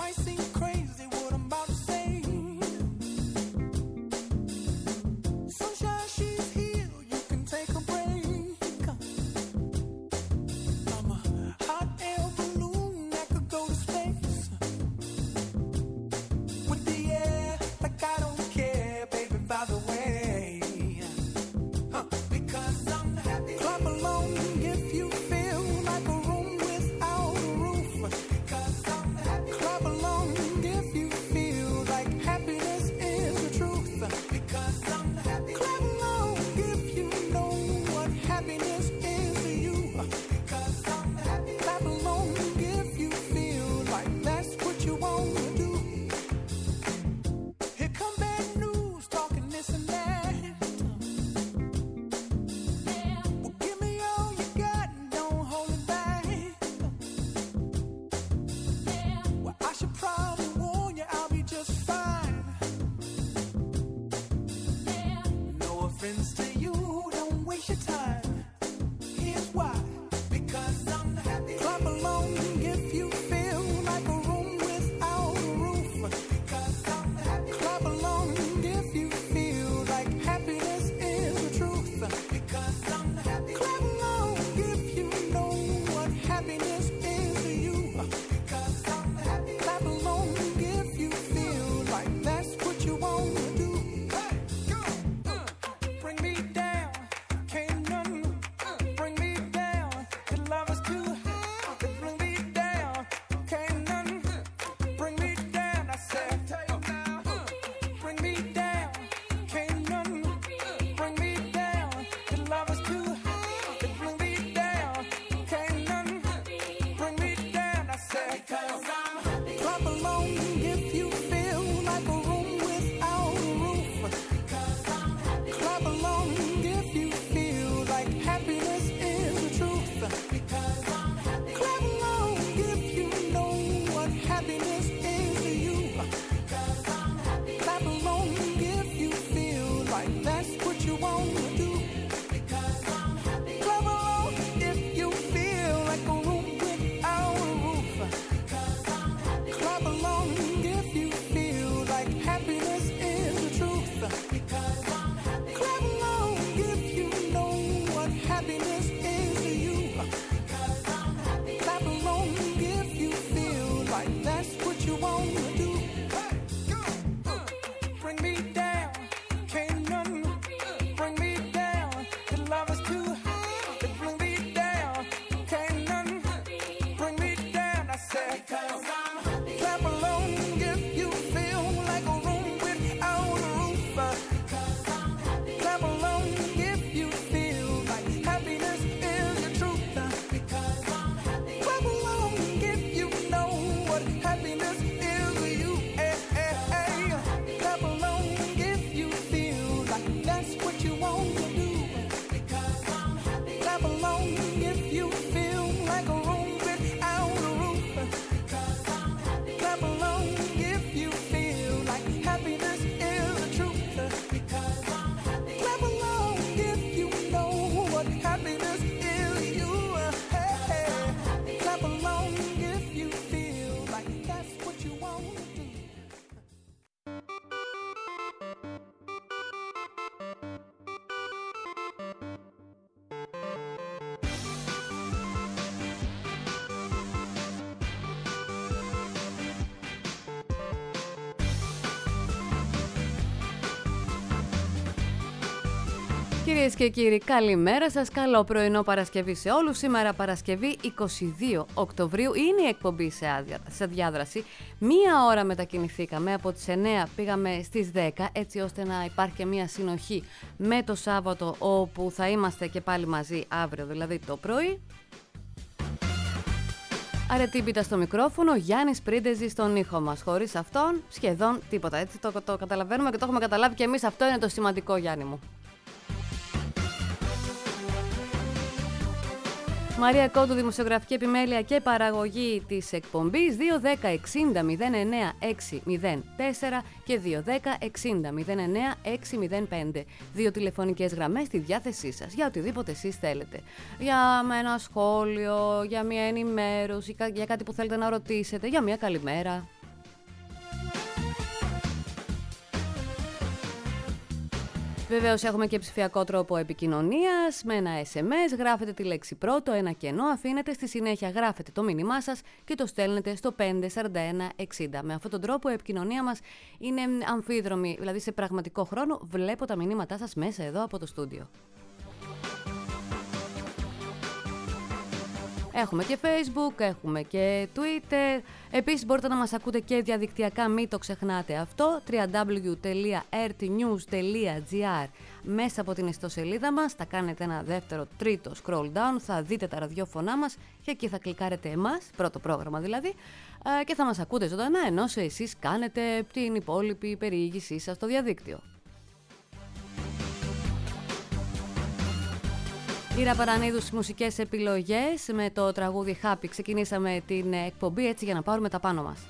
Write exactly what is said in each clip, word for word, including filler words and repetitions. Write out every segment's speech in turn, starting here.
Κυρίες και κύριοι, καλημέρα σας, καλό πρωινό Παρασκευή σε όλους. Σήμερα Παρασκευή είκοσι δύο Οκτωβρίου είναι η εκπομπή σε, άδεια, σε διάδραση. Μία ώρα μετακινηθήκαμε, από τις εννέα πήγαμε στις δέκα, έτσι ώστε να υπάρχει και μία συνοχή με το Σάββατο, όπου θα είμαστε και πάλι μαζί αύριο, δηλαδή το πρωί. Αρετήμπητα στο μικρόφωνο, Γιάννης Πρίντεζη στον ήχο μας. Χωρίς αυτόν σχεδόν τίποτα, έτσι το, το καταλαβαίνουμε και το έχουμε καταλάβει και εμείς. Αυτό είναι το σημαντικό, Γιάννη μου. Μαρία Κόντου, δημοσιογραφική επιμέλεια και παραγωγή της εκπομπής. Δύο δέκα εξήντα μηδέν εννέα έξι μηδέν τέσσερα και δύο δέκα εξήντα μηδέν εννέα έξι μηδέν πέντε. Δύο τηλεφωνικές γραμμές στη διάθεσή σας για οτιδήποτε εσείς θέλετε. Για ένα σχόλιο, για μια ενημέρωση, για κάτι που θέλετε να ρωτήσετε, για μια καλημέρα. Βεβαίως έχουμε και ψηφιακό τρόπο επικοινωνίας με ένα ες εμ ες, γράφετε τη λέξη πρώτο, ένα κενό, αφήνετε, στη συνέχεια γράφετε το μήνυμά σας και το στέλνετε στο πέντε σαράντα ένα εξήντα. Με αυτόν τον τρόπο η επικοινωνία μας είναι αμφίδρομη, δηλαδή σε πραγματικό χρόνο βλέπω τα μηνύματά σας μέσα εδώ από το στούντιο. Έχουμε και Facebook, έχουμε και Twitter. Επίσης μπορείτε να μας ακούτε και διαδικτυακά, μην το ξεχνάτε αυτό. double-u double-u double-u τελεία ερ τι νιουζ τελεία τζι άρ μέσα από την ιστοσελίδα μας. Θα κάνετε ένα δεύτερο, τρίτο scroll down, θα δείτε τα ραδιόφωνά μας και εκεί θα κλικάρετε εμάς, πρώτο πρόγραμμα δηλαδή, και θα μας ακούτε ζωντανά, ενώ εσείς κάνετε την υπόλοιπη περιήγησή σας στο διαδίκτυο. Ήρα Παρανίδου στις μουσικές επιλογές με το τραγούδι Happy. Ξεκινήσαμε την εκπομπή έτσι για να πάρουμε τα πάνω μας.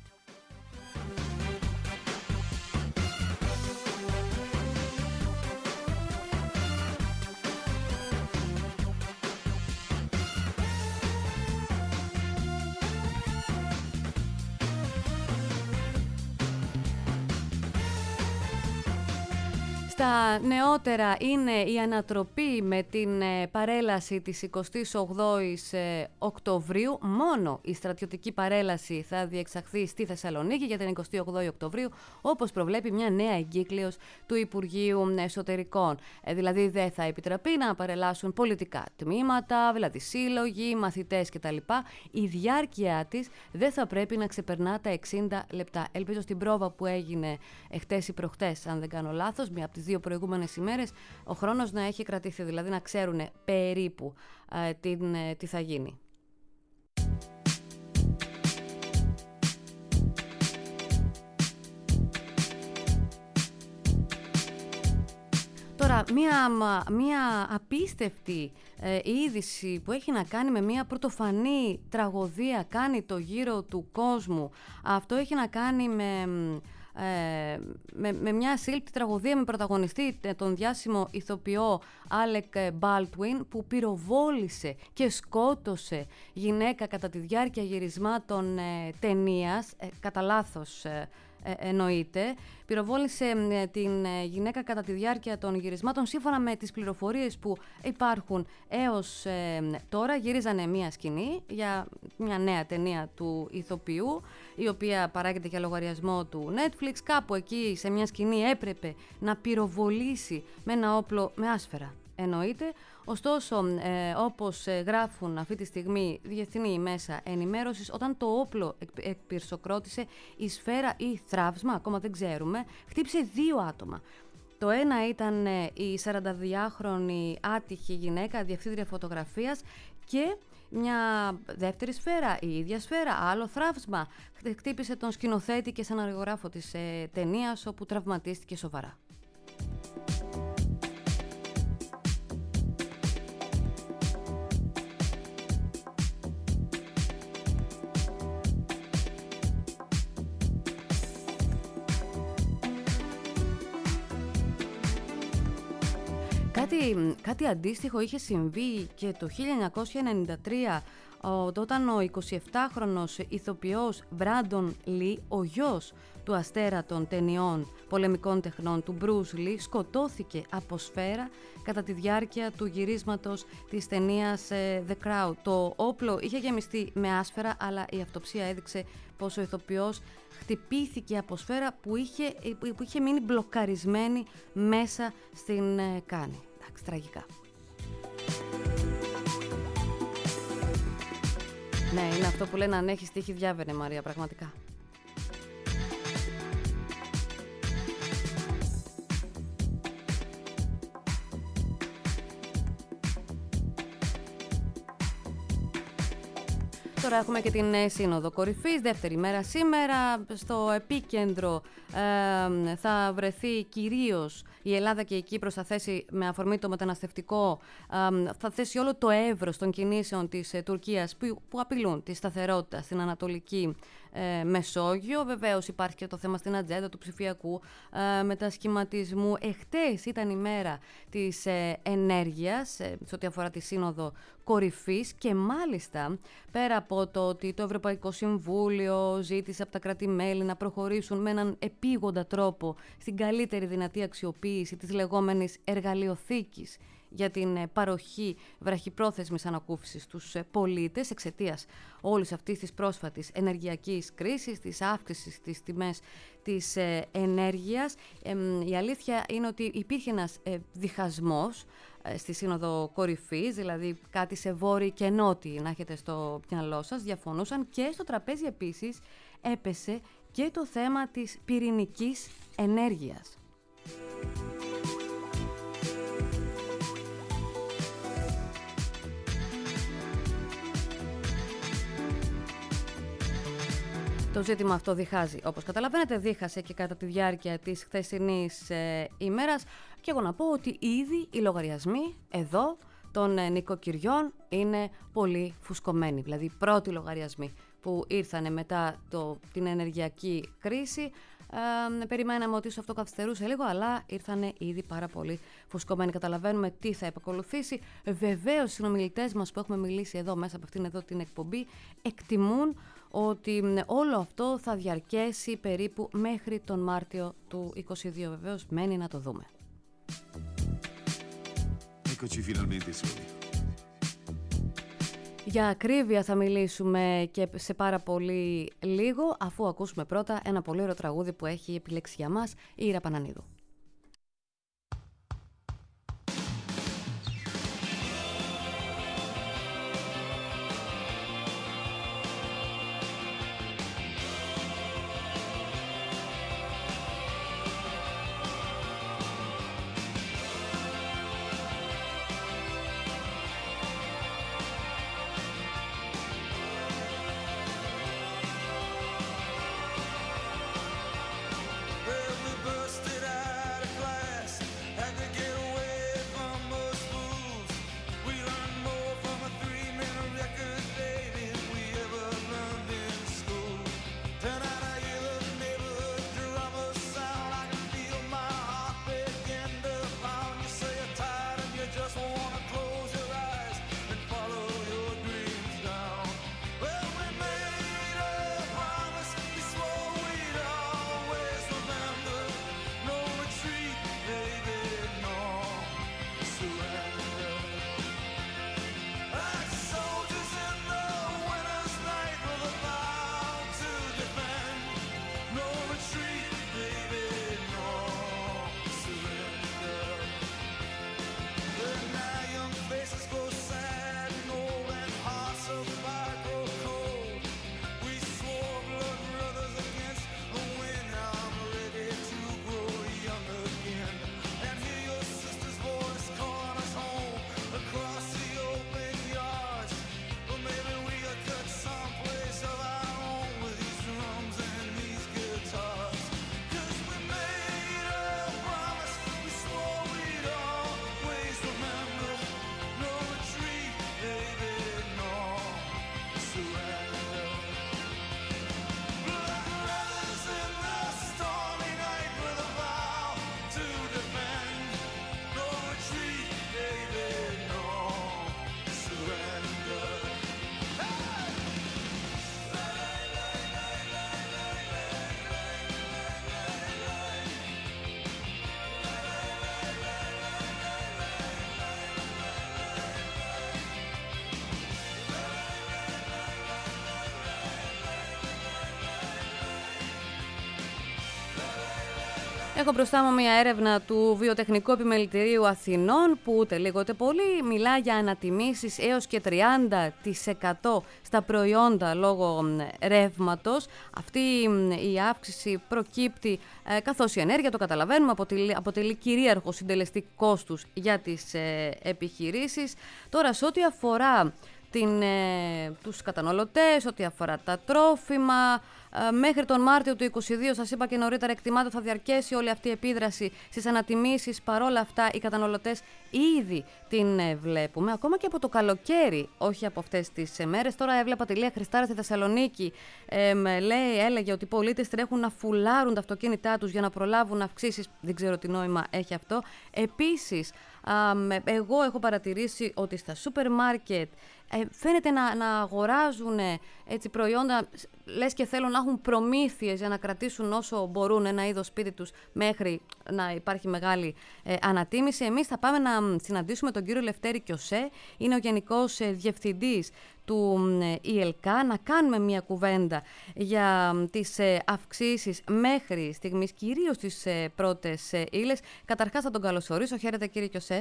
Τα νεότερα είναι η ανατροπή με την παρέλαση της εικοστής όγδοης Οκτωβρίου. Μόνο η στρατιωτική παρέλαση θα διεξαχθεί στη Θεσσαλονίκη για την εικοστή όγδοη Οκτωβρίου, όπως προβλέπει μια νέα εγκύκλειος του Υπουργείου Εσωτερικών. Ε, δηλαδή δεν θα επιτραπεί να παρελάσουν πολιτικά τμήματα, δηλαδή σύλλογοι, μαθητές κτλ. Η διάρκεια της δεν θα πρέπει να ξεπερνά τα εξήντα λεπτά. Ελπίζω στην πρόβα που έγινε εχτες ή προχτές, αν δεν κάνω λάθος, μία από τις δύο προηγούμενες ημέρες, ο χρόνος να έχει κρατηθεί, δηλαδή να ξέρουν περίπου ε, την, ε, τι θα γίνει. Τώρα, μία, μία απίστευτη ε, είδηση που έχει να κάνει με μία πρωτοφανή τραγωδία, κάνει το γύρο του κόσμου. Αυτό έχει να κάνει με... Ε, με, με μια σύλληπτη τραγωδία με πρωταγωνιστή τον διάσημο ηθοποιό Άλεκ Μπάλτουιν, που πυροβόλησε και σκότωσε γυναίκα κατά τη διάρκεια γυρισμάτων ε, ταινίας, ε, κατά λάθος ε, ε, εννοείται. Πυροβόλησε ε, την ε, γυναίκα κατά τη διάρκεια των γυρισμάτων. Σύμφωνα με τις πληροφορίες που υπάρχουν έως ε, τώρα, γυρίζανε μια σκηνή για μια νέα ταινία του ηθοποιού, η οποία παράγεται για λογαριασμό του Netflix. Κάπου εκεί σε μια σκηνή έπρεπε να πυροβολήσει με ένα όπλο με άσφαιρα, εννοείται. Ωστόσο, ε, όπως γράφουν αυτή τη στιγμή διεθνή μέσα ενημέρωσης, όταν το όπλο εκπυρσοκρότησε, η σφαίρα ή θραύσμα, ακόμα δεν ξέρουμε, χτύπησε δύο άτομα. Το ένα ήταν η σαρανταδυάχρονη άτυχη γυναίκα, διευθύντρια φωτογραφίας, και μια δεύτερη σφαίρα, η ίδια σφαίρα, άλλο θραύσμα, χτύπησε τον σκηνοθέτη και σεναριογράφο της ε, ταινίας, όπου τραυματίστηκε σοβαρά. Κάτι, κάτι αντίστοιχο είχε συμβεί και το χίλια εννιακόσια ενενήντα τρία, όταν ο εικοσιεπτάχρονος ηθοποιός Μπράντον Λι, ο γιος του αστέρα των ταινιών πολεμικών τεχνών του Μπρους Λι, σκοτώθηκε από σφαίρα κατά τη διάρκεια του γυρίσματος της ταινίας The Crown. Το όπλο είχε γεμιστεί με άσφαιρα, αλλά η αυτοψία έδειξε πως ο ηθοποιός χτυπήθηκε από σφαίρα που είχε, που είχε μείνει μπλοκαρισμένη μέσα στην κάνη. Εντάξει, τραγικά. Ναι, είναι αυτό που λένε, αν έχεις τύχη διάβαινε, Μαρία, πραγματικά. Τώρα έχουμε και την Σύνοδο Κορυφής, δεύτερη μέρα σήμερα. Στο επίκεντρο ε, θα βρεθεί κυρίως η Ελλάδα και η Κύπρος. Θα θέσει, με αφορμή το μεταναστευτικό, ε, θα θέσει όλο το εύρος των κινήσεων της ε, Τουρκίας που, που απειλούν τη σταθερότητα στην Ανατολική ε, Μεσόγειο. Βεβαίως υπάρχει και το θέμα στην ατζέντα του ψηφιακού ε, μετασχηματισμού. Εχτες ήταν η μέρα της ε, ενέργειας, ε, σε ό,τι αφορά τη Σύνοδο κορυφής και μάλιστα πέρα από το ότι το Ευρωπαϊκό Συμβούλιο ζήτησε από τα κράτη-μέλη να προχωρήσουν με έναν επίγοντα τρόπο στην καλύτερη δυνατή αξιοποίηση της λεγόμενης εργαλειοθήκης για την παροχή βραχυπρόθεσμης ανακούφισης στους πολίτες εξαιτίας όλης αυτής της πρόσφατης ενεργειακής κρίσης, της αύξησης της τιμές της ενέργειας. Η αλήθεια είναι ότι υπήρχε ένας διχασμός στη Σύνοδο Κορυφής, δηλαδή κάτι σε βόρειο και νότιο να έχετε στο μυαλό σας, διαφωνούσαν, και στο τραπέζι επίσης έπεσε και το θέμα της πυρηνικής ενέργειας. Το ζήτημα αυτό διχάζει, όπως καταλαβαίνετε, δίχασε και κατά τη διάρκεια της χθεσινής ε, ημέρας, και εγώ να πω ότι ήδη οι λογαριασμοί εδώ των ε, νοικοκυριών είναι πολύ φουσκωμένοι. Δηλαδή οι πρώτοι λογαριασμοί που ήρθαν μετά το, την ενεργειακή κρίση, ε, περιμέναμε ότι αυτό καθυστερούσε λίγο, αλλά ήρθαν ήδη πάρα πολύ φουσκωμένοι. Καταλαβαίνουμε τι θα επακολουθήσει. Βεβαίως οι συνομιλητές μας που έχουμε μιλήσει εδώ μέσα από αυτήν εδώ την εκπομπή εκτιμούν ότι όλο αυτό θα διαρκέσει περίπου μέχρι τον Μάρτιο του είκοσι δύο. Βεβαίως μένει να το δούμε. Για ακρίβεια θα μιλήσουμε και σε πάρα πολύ λίγο, αφού ακούσουμε πρώτα ένα πολύ ωραίο τραγούδι που έχει επιλέξει για μας η Ήρα Πανανίδου. Έχω μπροστά μου μια έρευνα του Βιοτεχνικού Επιμελητηρίου Αθηνών που ούτε λίγο ούτε πολύ μιλά για ανατιμήσεις έως και τριάντα τοις εκατό στα προϊόντα λόγω ρεύματος. Αυτή η αύξηση προκύπτει ε, καθώς η ενέργεια, το καταλαβαίνουμε, αποτελεί, αποτελεί κυρίαρχο συντελεστή κόστους για τις ε, επιχειρήσεις. Τώρα, σε ό,τι αφορά την, ε, τους καταναλωτές, ό,τι αφορά τα τρόφιμα, ε, μέχρι τον Μάρτιο του είκοσι δύο, σας είπα και νωρίτερα, εκτιμάται θα διαρκέσει όλη αυτή η επίδραση στις ανατιμήσεις. Παρόλα αυτά, οι καταναλωτές ήδη την ε, βλέπουμε, ακόμα και από το καλοκαίρι, όχι από αυτές τις ε, μέρες. Τώρα έβλεπα τη Λία Χριστάρα στη Θεσσαλονίκη, ε, λέει, έλεγε ότι οι πολίτες τρέχουν να φουλάρουν τα αυτοκίνητά τους για να προλάβουν αυξήσεις. Δεν ξέρω τι νόημα έχει αυτό. Επίσης, Εγώ έχω παρατηρήσει ότι στα σούπερ μάρκετ ε, φαίνεται να, να αγοράζουν έτσι, προϊόντα, λες και θέλουν να έχουν προμήθειες για να κρατήσουν όσο μπορούν ένα είδος σπίτι τους μέχρι να υπάρχει μεγάλη ε, ανατίμηση. Εμείς θα πάμε να συναντήσουμε τον κύριο Λευτέρη Κιωσέ, είναι ο Γενικός ε, Διευθυντής του ε, ι ελ κέι έι, να κάνουμε μια κουβέντα για ε, τις ε, αυξήσεις μέχρι στιγμής, κυρίως στις ε, πρώτες ε, ύλες. Καταρχάς θα τον καλωσορίσω. Χαίρετε κύριε Κιωσέ.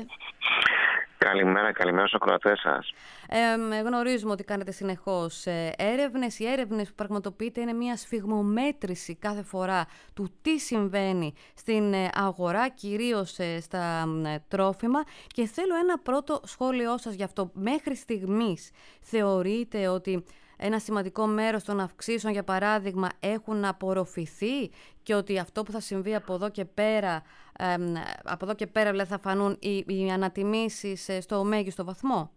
Καλημέρα, καλημέρα στους ακροατές σας. Ε, γνωρίζουμε ότι κάνετε συνεχώς ε, έρευνες. Οι έρευνες που πραγματοποιείτε είναι μια σφιγμομέτρηση κάθε φορά του τι συμβαίνει στην ε, αγορά, κυρίως ε, στα ε, τρόφιμα. Και θέλω ένα πρώτο σχόλιο σας γι' αυτό. Μέχρι στιγμής θεωρείτε ότι ένα σημαντικό μέρος των αυξήσεων, για παράδειγμα, έχουν απορροφηθεί και ότι αυτό που θα συμβεί από εδώ και πέρα, ε, από εδώ και πέρα δηλαδή, θα φανούν οι, οι ανατιμήσεις στο μέγιστο βαθμό?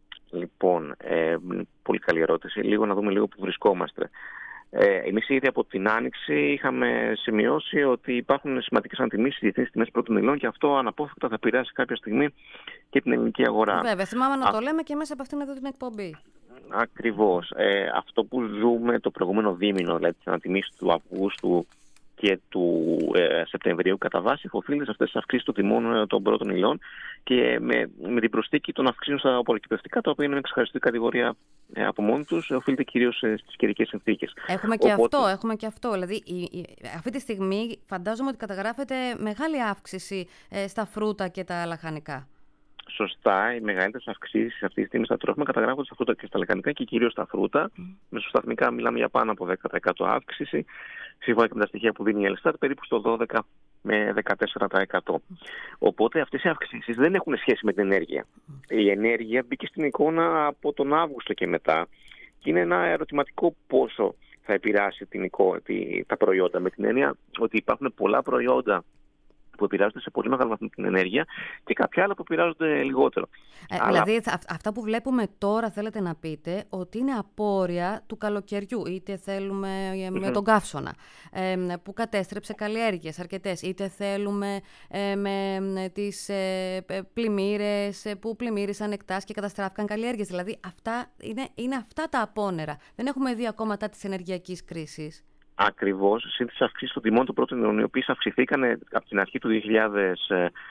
Λοιπόν, ε, πολύ καλή ερώτηση. Λίγο να δούμε λίγο που βρισκόμαστε. Ε, εμείς ήδη από την Άνοιξη είχαμε σημειώσει ότι υπάρχουν σημαντικές ανατιμήσεις στις διεθνείς τιμές πρώτων υλών και αυτό αναπόφευκτα θα επηρεάσει κάποια στιγμή και την ελληνική αγορά. Βέβαια, θυμάμαι να Α... το λέμε και μέσα από αυτήν εδώ την εκπομπή. Ακριβώς. Ε, αυτό που ζούμε το προηγούμενο δίμηνο, δηλαδή τις ανατιμήσεις του Αυγούστου και του ε, Σεπτεμβρίου, κατά βάση οφείλεται σε αυτές τις αυξήσεις των τιμών των πρώτων υλών και με, με την προσθήκη των αυξήσεων στα απορροκυπευτικά, τα οποία είναι μια ξεχωριστή κατηγορία ε, από μόνοι τους, οφείλεται κυρίως ε, στις καιρικές συνθήκες. Έχουμε και Οπότε... αυτό, έχουμε και αυτό. Δηλαδή, η, η, αυτή τη στιγμή φαντάζομαι ότι καταγράφεται μεγάλη αύξηση ε, στα φρούτα και τα λαχανικά. Σωστά, οι μεγαλύτερες αυξήσεις αυτή τη στιγμή στα τρόφιμα καταγράφονται στα φρούτα και στα λαχανικά και κυρίως στα φρούτα. Mm. Μεσοσταθμικά μιλάμε για πάνω από δέκα τοις εκατό αύξηση. Σύμφωνα και με τα στοιχεία που δίνει η Ελστάτ, περίπου στο δώδεκα με δεκατέσσερα τοις εκατό. Mm. Οπότε αυτές οι αυξήσεις δεν έχουν σχέση με την ενέργεια. Mm. Η ενέργεια μπήκε στην εικόνα από τον Αύγουστο και μετά. Και είναι ένα ερωτηματικό πόσο θα επηρεάσει την εικόνα, τη, τα προϊόντα. Με την έννοια ότι υπάρχουν πολλά προϊόντα που επηρεάζονται σε πολύ μεγάλο βαθμό την ενέργεια και κάποια άλλα που επηρεάζονται λιγότερο. Ε, Αλλά... Δηλαδή, αυτά που βλέπουμε τώρα, θέλετε να πείτε ότι είναι απόρρια του καλοκαιριού. Είτε θέλουμε mm-hmm. με τον καύσωνα, ε, που κατέστρεψε καλλιέργειες αρκετές, είτε θέλουμε ε, με τις ε, πλημμύρες που πλημμύρισαν εκτάσεις και καταστράφηκαν καλλιέργειες. Δηλαδή, αυτά είναι, είναι αυτά τα απόνερα. Δεν έχουμε δει ακόμα τα της ενεργειακής κρίσης. Ακριβώς, συν τις αυξήσεις των τιμών των πρώτων υλών, οι οποίες αυξηθήκαν από την αρχή του δύο χιλιάδες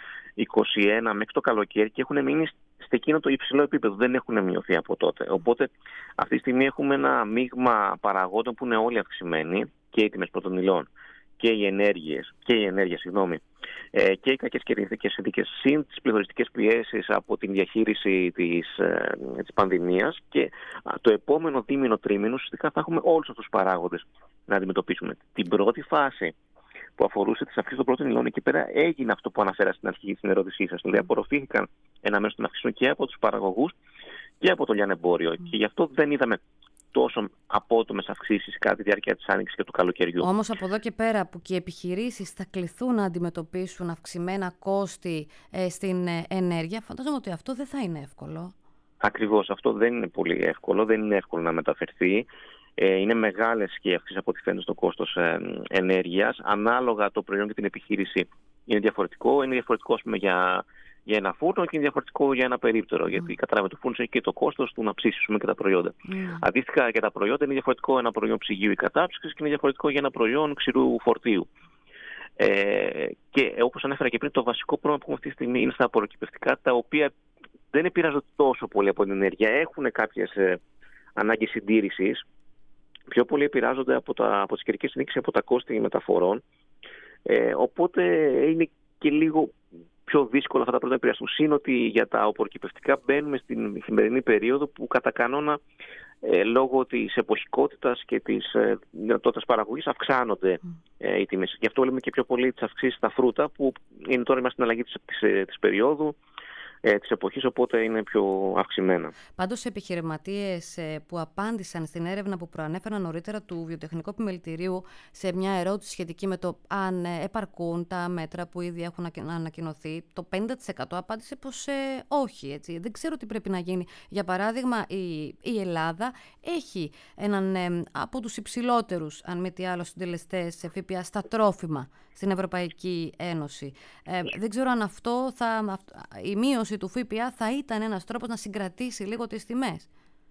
είκοσι ένα μέχρι το καλοκαίρι και έχουν μείνει σε εκείνο το υψηλό επίπεδο, δεν έχουν μειωθεί από τότε. Οπότε αυτή τη στιγμή έχουμε ένα μείγμα παραγόντων που είναι όλοι αυξημένοι, και οι τιμές πρώτων υλών και οι ενέργειες, και η ενέργεια, συγγνώμη, ε, και οι κακές καιρικές συνθήκες, συν τις πληθωριστικές πιέσεις από την διαχείριση της, ε, της πανδημίας, και α, το επόμενο δίμηνο τρίμηνο ουσιαστικά θα έχουμε όλους αυτούς τους παράγοντες να αντιμετωπίσουμε. Την πρώτη φάση που αφορούσε τις αυξήσεις των πρώτων υλών, εκεί πέρα έγινε αυτό που αναφέρα στην αρχή στην ερώτησή σας. Δηλαδή, απορροφήθηκαν ένα μέρος των αυξήσεων και από τους παραγωγούς και από το λιανεμπόριο. Mm. Και γι' αυτό δεν είδαμε τόσο απότομες αυξήσεις κατά τη διάρκεια της άνοιξης και του καλοκαιριού. Όμως από εδώ και πέρα που και οι επιχειρήσεις θα κληθούν να αντιμετωπίσουν αυξημένα κόστη ε, στην ε, ενέργεια, φαντάζομαι ότι αυτό δεν θα είναι εύκολο. Ακριβώς, αυτό δεν είναι πολύ εύκολο, δεν είναι εύκολο να μεταφερθεί. Ε, είναι μεγάλες και οι αυξήσεις από ό,τι φαίνεται στο κόστος ε, ενέργειας. Ανάλογα το προϊόν και την επιχείρηση είναι διαφορετικό. Είναι διαφορετικό, ας πούμε, για... για ένα φούρνο και είναι διαφορετικό για ένα περίπτερο. Mm. Γιατί καταλάβετε, το φούρνο έχει και το κόστος του να ψήσουμε και τα προϊόντα. Mm. Αντίστοιχα, για τα προϊόντα είναι διαφορετικό ένα προϊόν ψυγείου ή κατάψυξης και είναι διαφορετικό για ένα προϊόν ξηρού φορτίου. Ε, και όπως ανέφερα και πριν, το βασικό πρόβλημα που έχουμε αυτή τη στιγμή είναι στα απορροκυπευτικά, τα οποία δεν επηρεάζονται τόσο πολύ από την ενέργεια. Έχουν κάποιες ε, ανάγκες συντήρησης. Πιο πολύ επηρεάζονται από, τα, από τις καιρικές συνθήκες, από τα κόστη μεταφορών. Ε, οπότε είναι και λίγο πιο δύσκολα αυτά τα πρώτα επηρεαστούν. Συν ότι για τα απορροκυπευτικά μπαίνουμε στην χειμερινή περίοδο που κατά κανόνα ε, λόγω της εποχικότητας και της ε, δυνατότητας παραγωγής αυξάνονται ε, οι τιμές. Γι' αυτό λέμε και πιο πολύ τις αυξήσεις στα φρούτα, που είναι τώρα είμαστε στην αλλαγή της, της, της περίοδου. ε, της εποχής, οπότε είναι πιο αυξημένα. Πάντως, επιχειρηματίες που απάντησαν στην έρευνα που προανέφερα νωρίτερα του Βιοτεχνικού Επιμελητηρίου σε μια ερώτηση σχετική με το αν επαρκούν τα μέτρα που ήδη έχουν ανακοινωθεί, το πενήντα τοις εκατό απάντησε πως ε, όχι. Έτσι. Δεν ξέρω τι πρέπει να γίνει. Για παράδειγμα, η, η Ελλάδα έχει έναν ε, από τους υψηλότερους, αν μη τι άλλο, συντελεστές ΦΠΑ στα τρόφιμα στην Ευρωπαϊκή Ένωση. Ε, δεν ξέρω αν αυτό θα, η μείωση του ΦΠΑ θα ήταν ένας τρόπος να συγκρατήσει λίγο τις τιμές.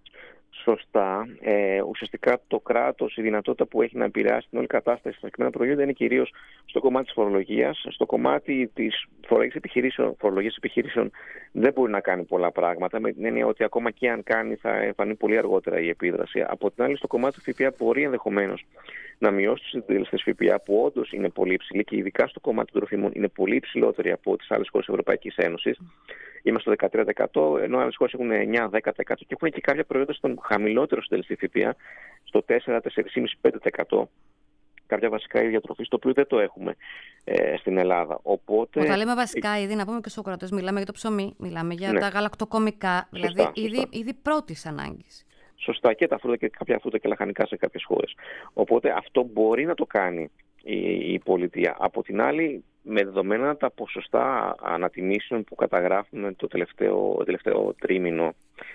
Σωστά. Ε, ουσιαστικά το κράτος, η δυνατότητα που έχει να επηρεάσει την όλη κατάσταση στα συγκεκριμένα προϊόντα είναι κυρίως στο κομμάτι της φορολογίας. Στο κομμάτι της φορολογίας επιχειρήσεων, φορολογίας επιχειρήσεων δεν μπορεί να κάνει πολλά πράγματα, με την έννοια ότι ακόμα και αν κάνει θα εμφανεί πολύ αργότερα η επίδραση. Από την άλλη, στο κομμάτι του ΦΠΑ μπορεί ενδεχομένως να μειώσει τους συντελεστές ΦΠΑ που όντως είναι πολύ υψηλοί και ειδικά στο κομμάτι των τροφίμων είναι πολύ υψηλότεροι από τις άλλες χώρες της Ευρωπαϊκής Ένωσης. Είμαστε στο δεκατρία τοις εκατό, ενώ άλλες χώρες έχουν εννιά με δέκα τοις εκατό και έχουν και κάποια προϊόντα στον χαμηλότερο συντελεστή ΦΠΑ, στο τέσσερα, τέσσερα κόμμα πέντε με πέντε τοις εκατό. Κάποια βασικά είδη διατροφής, το οποίο δεν το έχουμε ε, στην Ελλάδα. Οπότε... Όταν λέμε βασικά είδη, να πούμε και στους ακροατές, μιλάμε για το ψωμί, μιλάμε για ναι. τα γαλακτοκομικά, σωστά, δηλαδή σωστά. είδη, είδη πρώτης ανάγκης. Σωστά, και τα φρούτα και κάποια φρούτα και λαχανικά σε κάποιες χώρες. Οπότε αυτό μπορεί να το κάνει η, η πολιτεία. Από την άλλη, με δεδομένα τα ποσοστά ανατιμήσεων που καταγράφουμε το τελευταίο, το τελευταίο τρίμηνο,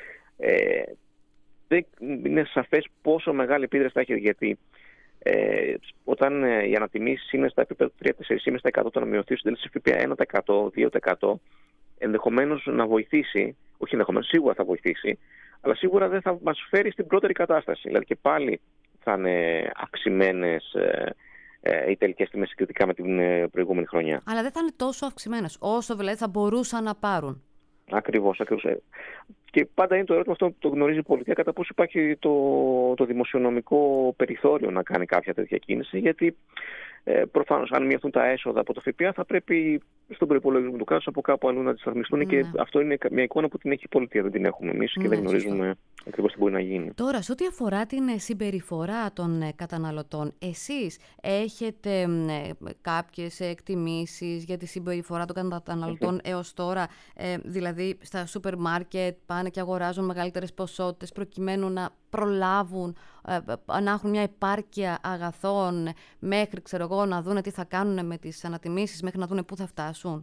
ε, δεν είναι σαφές πόσο μεγάλη επίδραση θα έχει, γιατί ε, όταν ε, οι ανατιμήσεις είναι στα επίπεδα τρία με τέσσερα κόμμα πέντε τοις εκατό, το να μειωθεί ο συντελεστής ΦΠΑ ένα τοις εκατό, δύο τοις εκατό, ενδεχομένως να βοηθήσει, όχι ενδεχομένως, σίγουρα θα βοηθήσει, αλλά σίγουρα δεν θα μας φέρει στην πρώτερη κατάσταση. Δηλαδή και πάλι θα είναι αυξημένες ε, ε, οι τελικές τιμές συγκριτικά με την ε, προηγούμενη χρονιά. Αλλά δεν θα είναι τόσο αυξημένες, όσο δηλαδή θα μπορούσαν να πάρουν. Ακριβώς, ακριβώς. Και πάντα είναι το ερώτημα αυτό που το γνωρίζει η πολιτεία, κατά πόσο υπάρχει το, το δημοσιονομικό περιθώριο να κάνει κάποια τέτοια κίνηση, γιατί ε, προφανώς αν μειωθούν τα έσοδα από το ΦΠΑ θα πρέπει στον προϋπολογισμό του κράτους από κάπου αλλού να αντισταθμιστούν, ναι. Και αυτό είναι μια εικόνα που την έχει η πολιτεία, δεν την έχουμε εμείς και ναι, δεν γνωρίζουμε σωστό. Ακριβώς τι μπορεί να γίνει. Τώρα, σε ό,τι αφορά την συμπεριφορά των καταναλωτών, εσείς έχετε ε, κάποιες εκτιμήσεις για τη συμπεριφορά των καταναλωτών mm-hmm. έως τώρα, ε, δηλαδή στα σούπερ μάρκετ πάνε και αγοράζουν μεγαλύτερες ποσότητες προκειμένου να προλάβουν, ε, να έχουν μια επάρκεια αγαθών μέχρι, ξέρω εγώ, να δούνε τι θα κάνουν με τις ανατιμήσεις, μέχρι να δούνε πού θα φτάσουν.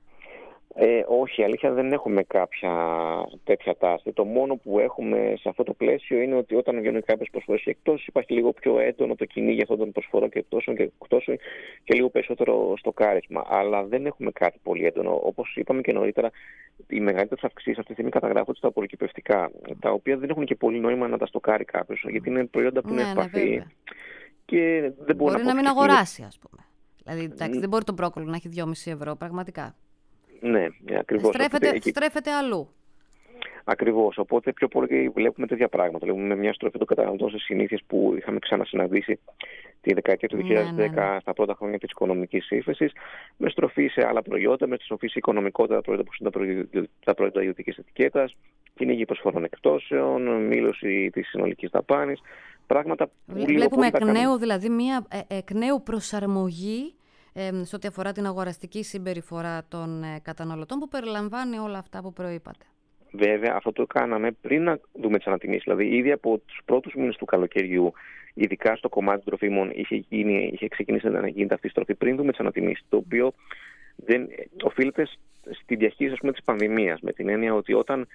Ε, όχι, αλήθεια δεν έχουμε κάποια τέτοια τάση. Το μόνο που έχουμε σε αυτό το πλαίσιο είναι ότι όταν βγαίνουν κάποιες προσφορές και εκτός, υπάρχει λίγο πιο έντονο το κυνήγι αυτών των προσφορών και εκτόσεων και εκτόσεων και λίγο περισσότερο στοκάρισμα. Αλλά δεν έχουμε κάτι πολύ έντονο. Όπως είπαμε και νωρίτερα, οι μεγαλύτερες αυξήσεις αυτή τη στιγμή καταγράφονται στα απορροκυπευτικά, τα οποία δεν έχουν και πολύ νόημα να τα στοκάρει κάποιος, γιατί είναι προϊόντα που είναι ναι, ευπαθή ναι, και δεν μπορεί, μπορεί να, να μην αγοράσει, ας πούμε. Δηλαδή, εντάξει, δεν μπορεί το μπρόκολο να έχει δυόμισι ευρώ, πραγματικά. Ναι, ακριβώς. Στρέφεται, Οπότε, στρέφεται αλλού. Ακριβώς. Οπότε πιο πολύ βλέπουμε τέτοια πράγματα. Βλέπουμε μια στροφή των καταναλωτών σε συνήθειες που είχαμε ξανασυναντήσει τη δεκαετία του δύο χιλιάδες δέκα, ναι, ναι, ναι. στα πρώτα χρόνια της οικονομικής ύφεσης, με στροφή σε άλλα προϊόντα, με στροφή σε οικονομικότερα προϊόντα που είναι τα προϊόντα ιδιωτικής ετικέτας, κυνήγι προσφορών εκτόσεων, μείωση της συνολικής δαπάνης. Πράγματα που βλέπουμε εκ νέου, δηλαδή μια ε, εκ νέου προσαρμογή Ε, σε ό,τι αφορά την αγοραστική συμπεριφορά των ε, καταναλωτών, που περιλαμβάνει όλα αυτά που προείπατε. Βέβαια, αυτό το κάναμε πριν να δούμε τις ανατιμήσεις. Δηλαδή, ήδη από τους πρώτους μήνες του καλοκαιριού, ειδικά στο κομμάτι των τροφίμων, είχε, γίνει, είχε ξεκινήσει να γίνεται αυτή η στροφή πριν δούμε τις ανατιμήσεις. Το οποίο δεν οφείλεται στη διαχείριση, ας πούμε, της πανδημίας. Με την έννοια ότι όταν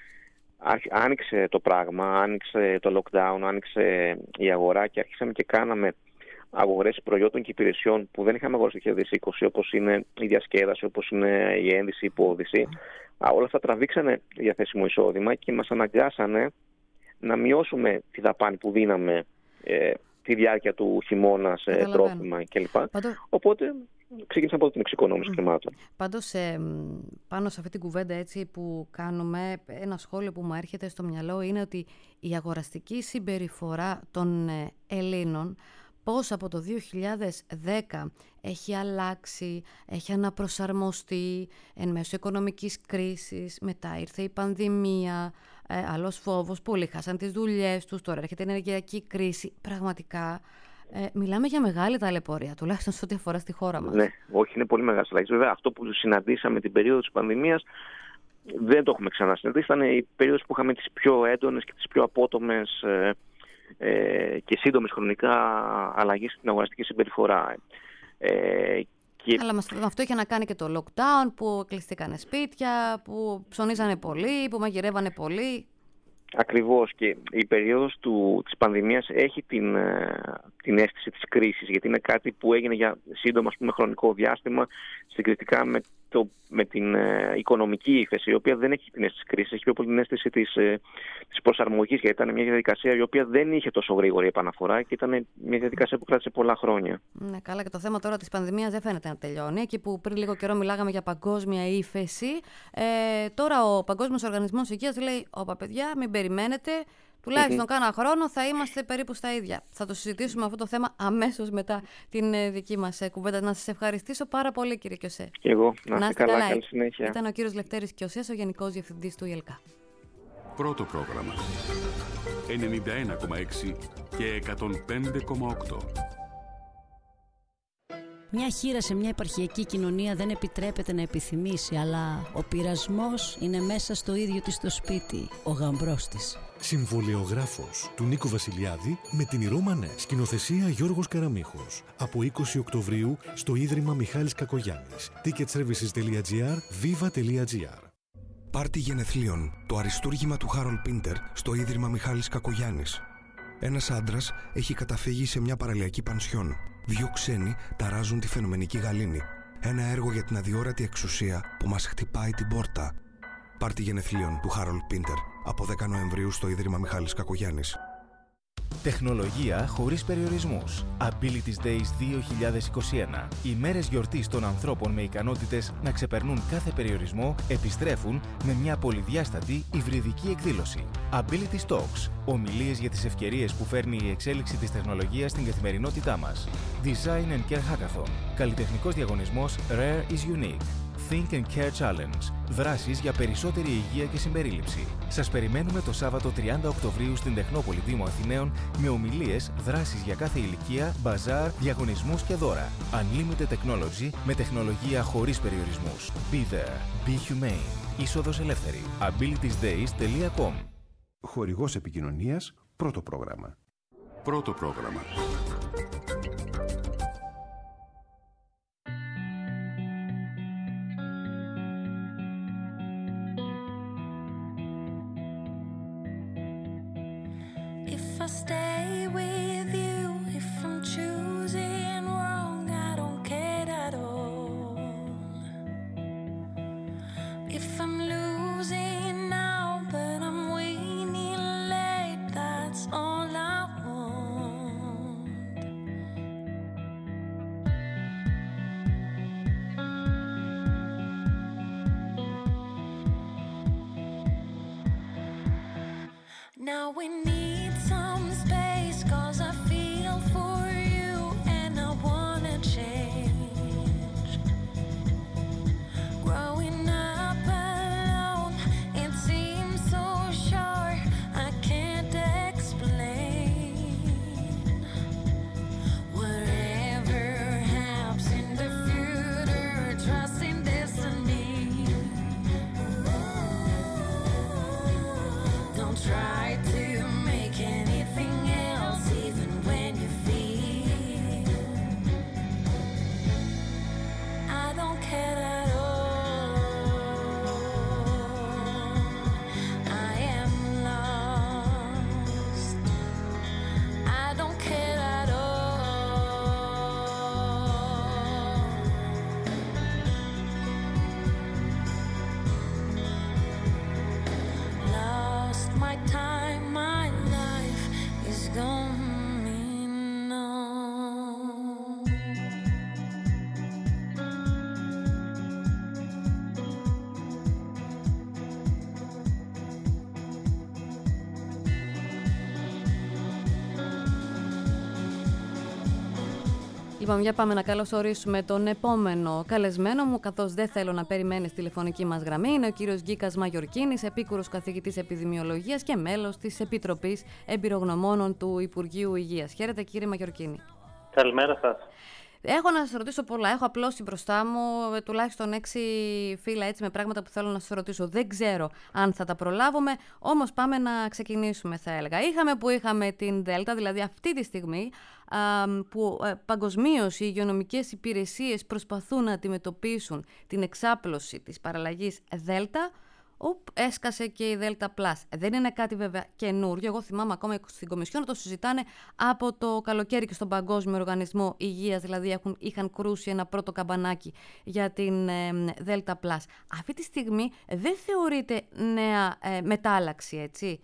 άνοιξε το πράγμα, άνοιξε το lockdown, άνοιξε η αγορά και αρχίσαμε και κάναμε αγορές προϊόντων και υπηρεσιών που δεν είχαμε αγοράσει το δύο χιλιάδες είκοσι, όπως είναι η διασκέδαση, όπως είναι η ένδυση, η υπόδυση. Όλα αυτά τραβήξανε διαθέσιμο εισόδημα και μας αναγκάσανε να μειώσουμε τη δαπάνη που δίναμε ε, τη διάρκεια του χειμώνα σε τρόφιμα κλπ. Πάντω... Οπότε ξεκίνησαμε από την εξοικονόμηση χρημάτων. Πάντως, ε, πάνω σε αυτή την κουβέντα έτσι που κάνουμε, ένα σχόλιο που μου έρχεται στο μυαλό είναι ότι η αγοραστική συμπεριφορά των Ελλήνων πώς από το δύο χιλιάδες δέκα έχει αλλάξει, έχει αναπροσαρμοστεί εν μέσω οικονομικής κρίσης, μετά ήρθε η πανδημία, ε, άλλος φόβος, πολλοί χάσαν τις δουλειές τους, τώρα έρχεται η ενεργειακή κρίση. Πραγματικά ε, μιλάμε για μεγάλη ταλαιπωρία, τουλάχιστον σε ό,τι αφορά στη χώρα μας. Ναι, όχι, είναι πολύ μεγάλη ταλαιπωρία. Βέβαια, αυτό που συναντήσαμε την περίοδο της πανδημίας δεν το έχουμε ξανασυναντήσει. Ήταν η περίοδος που είχαμε τις πιο έντονες και τις πιο απότομες ε, ε, και σύντομες χρονικά αλλαγές στην αγοραστική συμπεριφορά. Ε, και... Αλλά με αυτό είχε να κάνει και το lockdown, που κλειστήκανε σπίτια, που ψωνίζανε πολύ, που μαγειρεύανε πολύ. Ακριβώς, και η περίοδος του, της πανδημίας έχει την, την αίσθηση της κρίσης, γιατί είναι κάτι που έγινε για σύντομο, ας πούμε, χρονικό διάστημα, συγκριτικά με, το, με την ε, οικονομική ύφεση, η οποία δεν έχει την αίσθηση της κρίσης, έχει πιο πολύ την αίσθηση της, ε, της προσαρμογής, γιατί ήταν μια διαδικασία η οποία δεν είχε τόσο γρήγορη επαναφορά και ήταν μια διαδικασία που κράτησε πολλά χρόνια. Ναι, καλά, και το θέμα τώρα της πανδημίας δεν φαίνεται να τελειώνει. Εκεί που πριν λίγο καιρό μιλάγαμε για παγκόσμια ύφεση, ε, τώρα ο Παγκόσμιος Οργανισμός Υγείας λέει: όπα, παιδιά, μην περιμένετε. Τουλάχιστον mm-hmm. κάνα χρόνο θα είμαστε περίπου στα ίδια. Θα το συζητήσουμε αυτό το θέμα αμέσως μετά την ε, δική μας ε, κουβέντα. Να σας ευχαριστήσω πάρα πολύ, κύριε Κιωσέ. Και εγώ. Να είστε καλά, καλά. Καλή συνέχεια. Ήταν ο κύριος Λευτέρης Κιωσές, ο Γενικός Διευθυντής του ΙΕΛΚΑ. Πρώτο πρόγραμμα. ενενήντα ένα κόμμα έξι και εκατόν πέντε κόμμα οκτώ. Μια χήρα σε μια επαρχιακή κοινωνία δεν επιτρέπεται να επιθυμήσει, αλλά ο πειρασμός είναι μέσα στο ίδιο της το σπίτι, ο γαμπρός της. Συμβολιογράφος του Νίκο Βασιλιάδη με την Ηρώ Μανέ. Σκηνοθεσία Γιώργος Καραμίχος. Από είκοσι Οκτωβρίου στο Ίδρυμα Μιχάλης Κακογιάννης. ticketservices τελεία gr, viva τελεία gr. Πάρτι γενεθλίων. Το αριστούργημα του Χάρολ Πίντερ στο Ίδρυμα Μιχάλης Κακογιάννης. Ένας άντρας έχει καταφύγει σε μια παραλιακή πανσιόν. Δύο ξένοι ταράζουν τη φαινομενική γαλήνη. Ένα έργο για την αδιόρατη εξουσία που μας χτυπάει την πόρτα. Πάρτι γενεθλίων του Χάρολ Πίντερ από δέκα Νοεμβρίου στο Ίδρυμα Μιχάλης Κακογιάννης. Τεχνολογία χωρίς περιορισμούς. Abilities Days δύο χιλιάδες είκοσι ένα. Οι μέρες γιορτής των ανθρώπων με ικανότητες να ξεπερνούν κάθε περιορισμό επιστρέφουν με μια πολυδιάστατη υβριδική εκδήλωση. Ability Talks. Ομιλίες για τις ευκαιρίες που φέρνει η εξέλιξη της τεχνολογίας στην καθημερινότητά μας. Design and Care Hackathon. Καλλιτεχνικός διαγωνισμός Rare is Unique. Think and Care Challenge. Δράσεις για περισσότερη υγεία και συμπερίληψη. Σας περιμένουμε το Σάββατο τριάντα Οκτωβρίου στην Τεχνόπολη Δήμου Αθηναίων με ομιλίες, δράσεις για κάθε ηλικία, μπαζάρ, διαγωνισμούς και δώρα. Unlimited Technology με τεχνολογία χωρίς περιορισμούς. Be there. Be humane. Είσοδος ελεύθερη. abilities days τελεία com. Χορηγός επικοινωνίας, πρώτο πρόγραμμα. Πρώτο πρόγραμμα. Stay with you if I'm choosing wrong. I don't care at all. If I'm losing now, but I'm winning late, that's all I want. Now we need some space, 'cause I feel for you and I wanna change. Growing up alone, it seems so short, I can't explain. Whatever happens in the future, trust in destiny. Don't try to make anything else, even when you feel I don't care at all. I am lost. I don't care at all. Lost my time, my life is going on. Λοιπόν, για πάμε να καλωσορίσουμε τον επόμενο καλεσμένο μου, καθώς δεν θέλω να περιμένει στη τηλεφωνική μας γραμμή. Είναι ο κύριος Γκίκας Μαγιορκίνης, επίκουρος καθηγητής επιδημιολογίας και μέλος της Επιτροπής Εμπειρογνωμόνων του Υπουργείου Υγείας. Χαίρετε, κύριε Μαγιορκίνη. Καλημέρα σας. Έχω να σας ρωτήσω πολλά. Έχω απλώσει μπροστά μου ε, τουλάχιστον έξι φύλλα έτσι, με πράγματα που θέλω να σας ρωτήσω. Δεν ξέρω αν θα τα προλάβουμε, όμως πάμε να ξεκινήσουμε, θα έλεγα. Είχαμε που είχαμε την Δέλτα, δηλαδή αυτή τη στιγμή α, που ε, παγκοσμίως οι υγειονομικές υπηρεσίες προσπαθούν να αντιμετωπίσουν την εξάπλωση της παραλλαγής Δέλτα. Οπ, έσκασε και η Δέλτα Πλας. Δεν είναι κάτι βέβαια καινούριο. Εγώ θυμάμαι ακόμα στην Κομισιόν να το συζητάνε από το καλοκαίρι και στον Παγκόσμιο Οργανισμό Υγείας, δηλαδή έχουν, είχαν κρούσει ένα πρώτο καμπανάκι για την ε, Δέλτα Πλας. Αυτή τη στιγμή δεν θεωρείται νέα ε, μετάλλαξη, έτσι?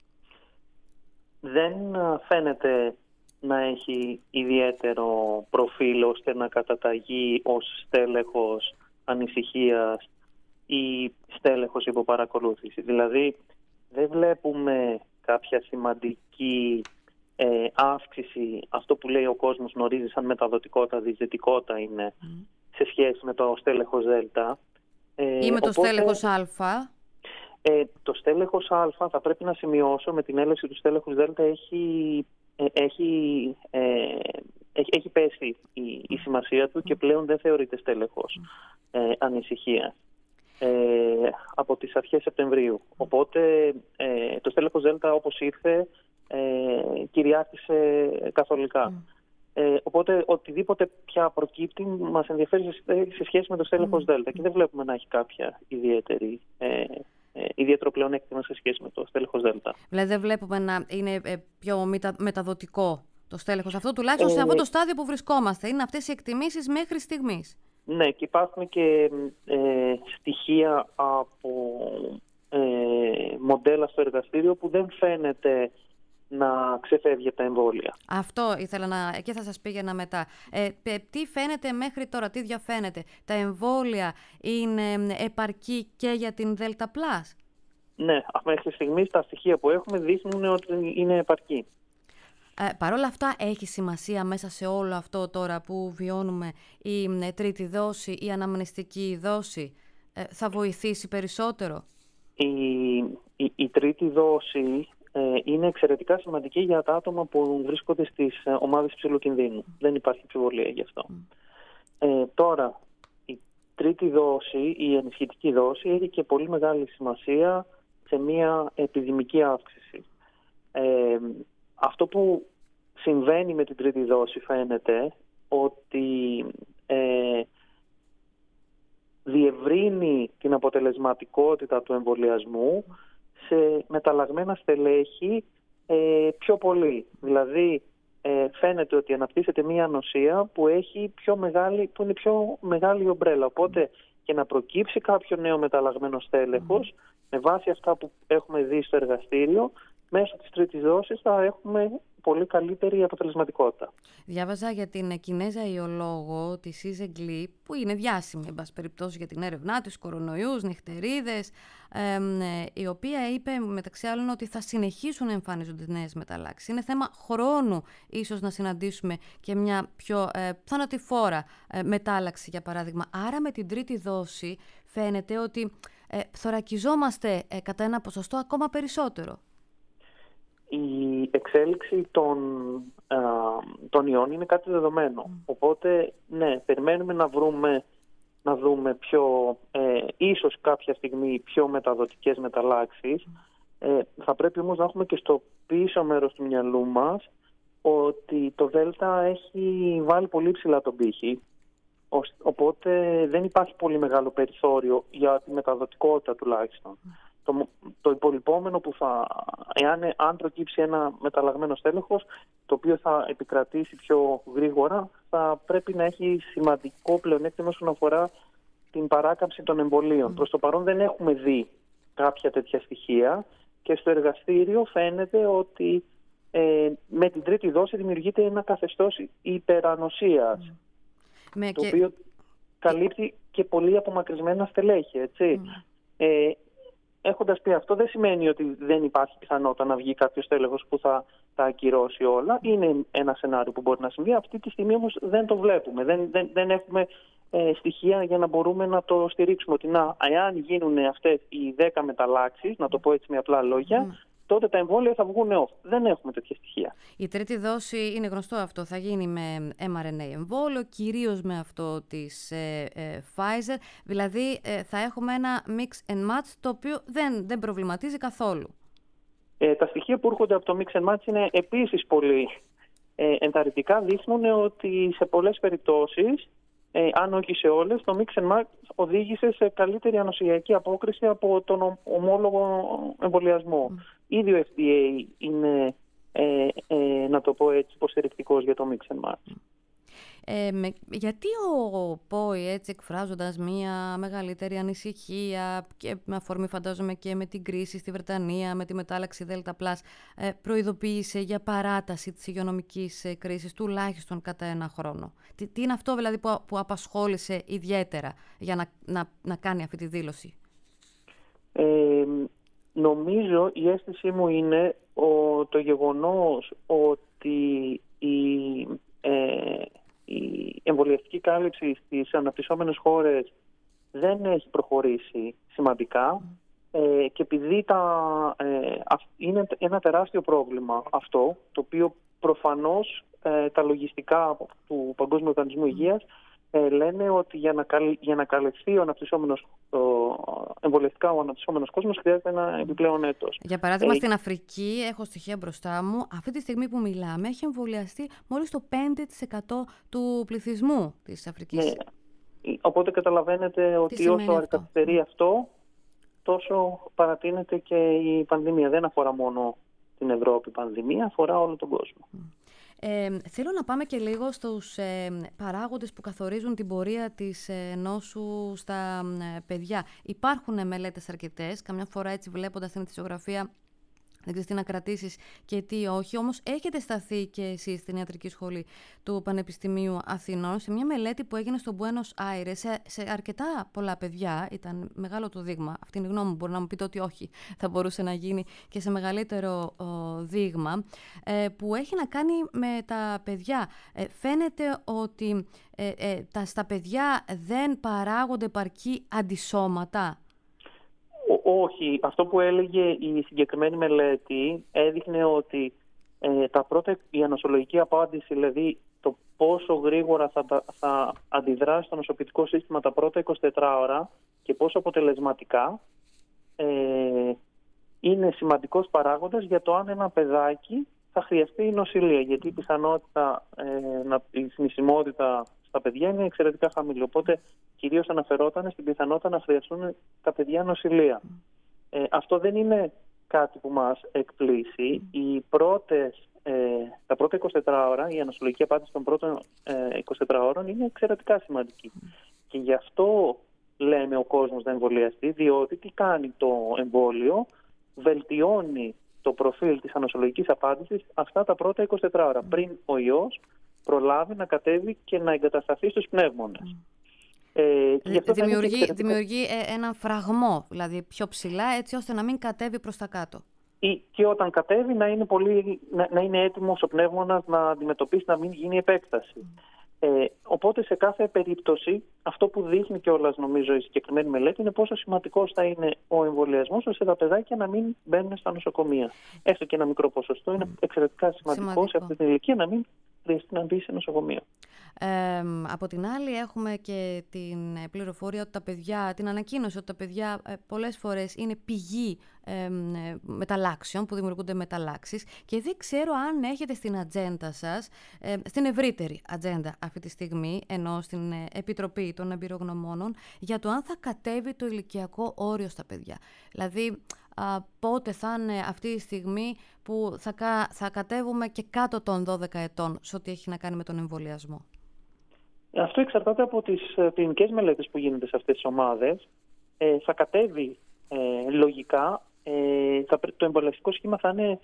Δεν φαίνεται να έχει ιδιαίτερο προφίλ ώστε να καταταγεί ως στέλεχος ανησυχίας ή στέλεχος υποπαρακολούθηση. Δηλαδή δεν βλέπουμε κάποια σημαντική ε, αύξηση, αυτό που λέει ο κόσμος γνωρίζει σαν μεταδοτικότητα, διζητικότητα είναι mm. σε σχέση με το στέλεχος Δέλτα. Ε, ή με το οπότε, στέλεχος Α. Ε, το στέλεχος Α θα πρέπει να σημειώσω με την έλευση του στέλεχους Δέλτα έχει, ε, έχει, ε, έχει, έχει πέσει η, η σημασία του και πλέον δεν θεωρείται στέλεχος ε, ανησυχία. Ε, από τις αρχές Σεπτεμβρίου. Οπότε ε, το στέλεχος Δέλτα όπως ήρθε ε, κυριάρχησε καθολικά. Mm. Ε, οπότε οτιδήποτε πια προκύπτει μας ενδιαφέρει σε, σε σχέση με το στέλεχος mm. Δέλτα και δεν βλέπουμε να έχει κάποια ιδιαίτερη, ε, ε, ιδιαίτερο πλεονέκτημα σε σχέση με το στέλεχος Δέλτα. Δηλαδή δεν βλέπουμε να είναι ε, πιο μετα, μεταδοτικό το στέλεχος αυτό, τουλάχιστον ε, σε αυτό το στάδιο που βρισκόμαστε. Είναι αυτές οι εκτιμήσεις μέχρι στιγμής. Ναι, και υπάρχουν και ε, στοιχεία από ε, μοντέλα στο εργαστήριο που δεν φαίνεται να ξεφεύγει τα εμβόλια. Αυτό ήθελα να... Εκεί θα σας πήγαινα μετά. Ε, τι φαίνεται μέχρι τώρα, τι διαφαίνεται? Τα εμβόλια είναι επαρκή και για την Δέλτα Πλας? Ναι, μέχρι στιγμής τα στοιχεία που έχουμε δείχνουν ότι είναι επαρκή. Ε, Παρ' όλα αυτά έχει σημασία μέσα σε όλο αυτό τώρα που βιώνουμε η ε, τρίτη δόση, η αναμνηστική δόση? Ε, θα βοηθήσει περισσότερο? Η, η, η τρίτη δόση ε, είναι εξαιρετικά σημαντική για τα άτομα που βρίσκονται στις ε, ομάδες υψηλού κινδύνου. Mm. Δεν υπάρχει αμφιβολία γι' αυτό. Mm. Ε, τώρα, η τρίτη δόση, η ενισχυτική δόση, έχει και πολύ μεγάλη σημασία σε μια επιδημική αύξηση. Ε, Αυτό που συμβαίνει με την τρίτη δόση φαίνεται ότι ε, διευρύνει την αποτελεσματικότητα του εμβολιασμού σε μεταλλαγμένα στελέχη ε, πιο πολύ. Δηλαδή ε, φαίνεται ότι αναπτύσσεται μια νοσεία που, έχει πιο μεγάλη, που είναι πιο μεγάλη η ομπρέλα. Οπότε και να προκύψει κάποιο νέο μεταλλαγμένο στέλεχος, mm. με βάση αυτά που έχουμε δει στο εργαστήριο, μέσω της τρίτης δόσης θα έχουμε πολύ καλύτερη αποτελεσματικότητα. Διάβαζα για την Κινέζα ιολόγο, τη Σι Ζεγκλή, που είναι διάσημη, εν πάση περιπτώσει, για την έρευνά της, κορονοϊούς, νυχτερίδες, ε, η οποία είπε μεταξύ άλλων ότι θα συνεχίσουν να εμφανίζονται νέες μεταλλάξεις. Είναι θέμα χρόνου ίσως να συναντήσουμε και μια πιο ε, θανατηφόρα ε, μετάλλαξη, για παράδειγμα. Άρα με την τρίτη δόση φαίνεται ότι ε, θωρακιζόμαστε ε, κατά ένα ποσοστό ακόμα περισσότερο. Η εξέλιξη των, α, των ιών είναι κάτι δεδομένο. Mm. Οπότε, ναι, περιμένουμε να βρούμε, να δούμε πιο, ε, ίσως κάποια στιγμή πιο μεταδοτικές μεταλλάξεις. Mm. Ε, θα πρέπει όμως να έχουμε και στο πίσω μέρος του μυαλού μας ότι το Δέλτα έχει βάλει πολύ ψηλά τον πύχη. Οπότε δεν υπάρχει πολύ μεγάλο περιθώριο για τη μεταδοτικότητα τουλάχιστον. Mm. Το, το υπολοιπόμενο που θα, εάν αν προκύψει ένα μεταλλαγμένο στέλεχος, το οποίο θα επικρατήσει πιο γρήγορα, θα πρέπει να έχει σημαντικό πλεονέκτημα όσον αφορά την παράκαμψη των εμβολίων. Mm. Προς το παρόν δεν έχουμε δει κάποια τέτοια στοιχεία και στο εργαστήριο φαίνεται ότι ε, με την τρίτη δόση δημιουργείται ένα καθεστώς υπερανοσίας, mm. το και... οποίο καλύπτει και πολύ απομακρυσμένα στελέχη, έτσι. Mm. Ε, Έχοντας πει αυτό, δεν σημαίνει ότι δεν υπάρχει πιθανότητα να βγει κάποιο στέλεχος που θα τα ακυρώσει όλα. Είναι ένα σενάριο που μπορεί να συμβεί. Αυτή τη στιγμή όμως δεν το βλέπουμε. Δεν, δεν, δεν έχουμε ε, στοιχεία για να μπορούμε να το στηρίξουμε. Ότι να, εάν γίνουν αυτές οι δέκα μεταλλάξεις, να το πω έτσι με απλά λόγια, mm. τότε τα εμβόλια θα βγουν off. Δεν έχουμε τέτοια στοιχεία. Η τρίτη δόση, είναι γνωστό αυτό, θα γίνει με εμ αρ εν έι εμβόλιο, κυρίως με αυτό της ε, ε, Pfizer. Δηλαδή ε, θα έχουμε ένα mix and match το οποίο δεν, δεν προβληματίζει καθόλου. Ε, τα στοιχεία που έρχονται από το mix and match είναι επίσης πολύ ε, ενθαρρυντικά. Δείχνουν ότι σε πολλές περιπτώσεις, ε, αν όχι σε όλες, το mix and match οδήγησε σε καλύτερη ανοσιακή απόκριση από τον ομόλογο εμβολιασμό. Mm. Ήδη ο εφ ντι έι είναι, ε, ε, να το πω έτσι, υποστηρικτικός για το mix and match. Ε, με, γιατί ο ΠΟΗ, έτσι εκφράζοντας μια μεγαλύτερη ανησυχία και με αφορμή φαντάζομαι και με την κρίση στη Βρετανία, με τη μετάλλαξη ΔΕΛΤΑ πλας, ε, προειδοποίησε για παράταση της υγειονομικής ε, κρίσης τουλάχιστον κατά ένα χρόνο. Τι, τι είναι αυτό δηλαδή που, που απασχόλησε ιδιαίτερα για να, να, να κάνει αυτή τη δήλωση? Ε, νομίζω η αίσθησή μου είναι ο, το γεγονός ότι η... Ε, η εμβολιαστική κάλυψη στις αναπτυσσόμενες χώρες δεν έχει προχωρήσει σημαντικά ε, και επειδή τα, ε, είναι ένα τεράστιο πρόβλημα αυτό, το οποίο προφανώς ε, τα λογιστικά του Παγκόσμιου Οργανισμού Υγείας ε, λένε ότι για να, καλ, για να καλυφθεί ο αναπτυσσόμενος, ο, εμβολιαστικά ο αναπτυσσόμενος κόσμος χρειάζεται ένα επιπλέον έτος. Για παράδειγμα, ε, στην Αφρική, έχω στοιχεία μπροστά μου, αυτή τη στιγμή που μιλάμε έχει εμβολιαστεί μόλις το πέντε τοις εκατό του πληθυσμού της Αφρικής. Ναι. Οπότε καταλαβαίνετε ότι όσο καθυστερεί αυτό, τόσο παρατείνεται και η πανδημία. Δεν αφορά μόνο την Ευρώπη η πανδημία, αφορά όλο τον κόσμο. Ε, θέλω να πάμε και λίγο στους ε, παράγοντες που καθορίζουν την πορεία της ε, νόσου στα ε, παιδιά. Υπάρχουν μελέτες αρκετές, καμιά φορά έτσι βλέποντας την αιτησιογραφία δεν ξέρεις τι να κρατήσεις και τι όχι, όμως έχετε σταθεί και εσείς στην ιατρική σχολή του Πανεπιστημίου Αθηνών σε μια μελέτη που έγινε στο Μπουένος Άιρες σε, σε αρκετά πολλά παιδιά, ήταν μεγάλο το δείγμα, αυτή είναι η γνώμη μου, μπορεί να μου πείτε ότι όχι, θα μπορούσε να γίνει και σε μεγαλύτερο ο, δείγμα, ε, που έχει να κάνει με τα παιδιά. Ε, φαίνεται ότι ε, ε, τα, στα παιδιά δεν παράγονται επαρκή αντισώματα. Όχι, αυτό που έλεγε η συγκεκριμένη μελέτη έδειχνε ότι ε, τα πρώτα, η ανοσολογική απάντηση, δηλαδή το πόσο γρήγορα θα, θα αντιδράσει το νοσοποιητικό σύστημα τα πρώτα εικοσιτέσσερις ώρα και πόσο αποτελεσματικά, ε, είναι σημαντικός παράγοντας για το αν ένα παιδάκι θα χρειαστεί η νοσηλεία, γιατί η πιθανότητα, ε, να, η θνησιμότητα στα παιδιά είναι εξαιρετικά χαμηλή. Οπότε κυρίως αναφερόταν στην πιθανότητα να χρειαστούν τα παιδιά νοσηλεία. Ε, αυτό δεν είναι κάτι που μας εκπλήσει. Οι πρώτες, ε, τα πρώτα εικοσιτέσσερις ώρα, η ανοσολογική απάντηση των πρώτων ε, εικοσιτέσσερις ώρων είναι εξαιρετικά σημαντική. Και γι' αυτό λέμε ο κόσμος να εμβολιαστεί, διότι τι κάνει το εμβόλιο, βελτιώνει το προφίλ της ανοσολογικής απάντησης αυτά τα πρώτα εικοσιτέσσερις ώρα, πριν ο ιός προλάβει να κατέβει και να εγκατασταθεί στους πνεύμονες. Ε, δημιουργεί δημιουργεί ε, έναν φραγμό, δηλαδή πιο ψηλά, έτσι ώστε να μην κατέβει προς τα κάτω. Ή, και όταν κατέβει να είναι, πολύ, να, να είναι έτοιμος ο πνεύμονας να αντιμετωπίσει, να μην γίνει επέκταση. Mm. Ε, οπότε σε κάθε περίπτωση αυτό που δείχνει κιόλας νομίζω η συγκεκριμένη μελέτη είναι πόσο σημαντικός θα είναι ο εμβολιασμός ώστε τα παιδάκια να μην μπαίνουν στα νοσοκομεία. Έστω και ένα μικρό ποσοστό είναι εξαιρετικά σημαντικό, σημαντικό. Σε αυτή την ηλικία να μην χρειαστεί να μπει σε νοσοκομείο. Ε, από την άλλη έχουμε και την πληροφορία ότι τα παιδιά, την ανακοίνωση ότι τα παιδιά ε, πολλές φορές είναι πηγή ε, μεταλλάξεων, που δημιουργούνται μεταλλάξεις, και δεν ξέρω αν έχετε στην ατζέντα σας, ε, στην ευρύτερη ατζέντα αυτή τη στιγμή, ενώ στην ε, Επιτροπή των Εμπειρογνωμόνων, για το αν θα κατέβει το ηλικιακό όριο στα παιδιά. Δηλαδή, α, πότε θα είναι αυτή η στιγμή που θα, θα κατέβουμε και κάτω των δώδεκα ετών σε ό,τι έχει να κάνει με τον εμβολιασμό. Αυτό εξαρτάται από τις κλινικές μελέτες που γίνονται σε αυτές τις ομάδες. Ε, θα κατέβει ε, λογικά, ε, θα, το εμβολιαστικό σχήμα θα είναι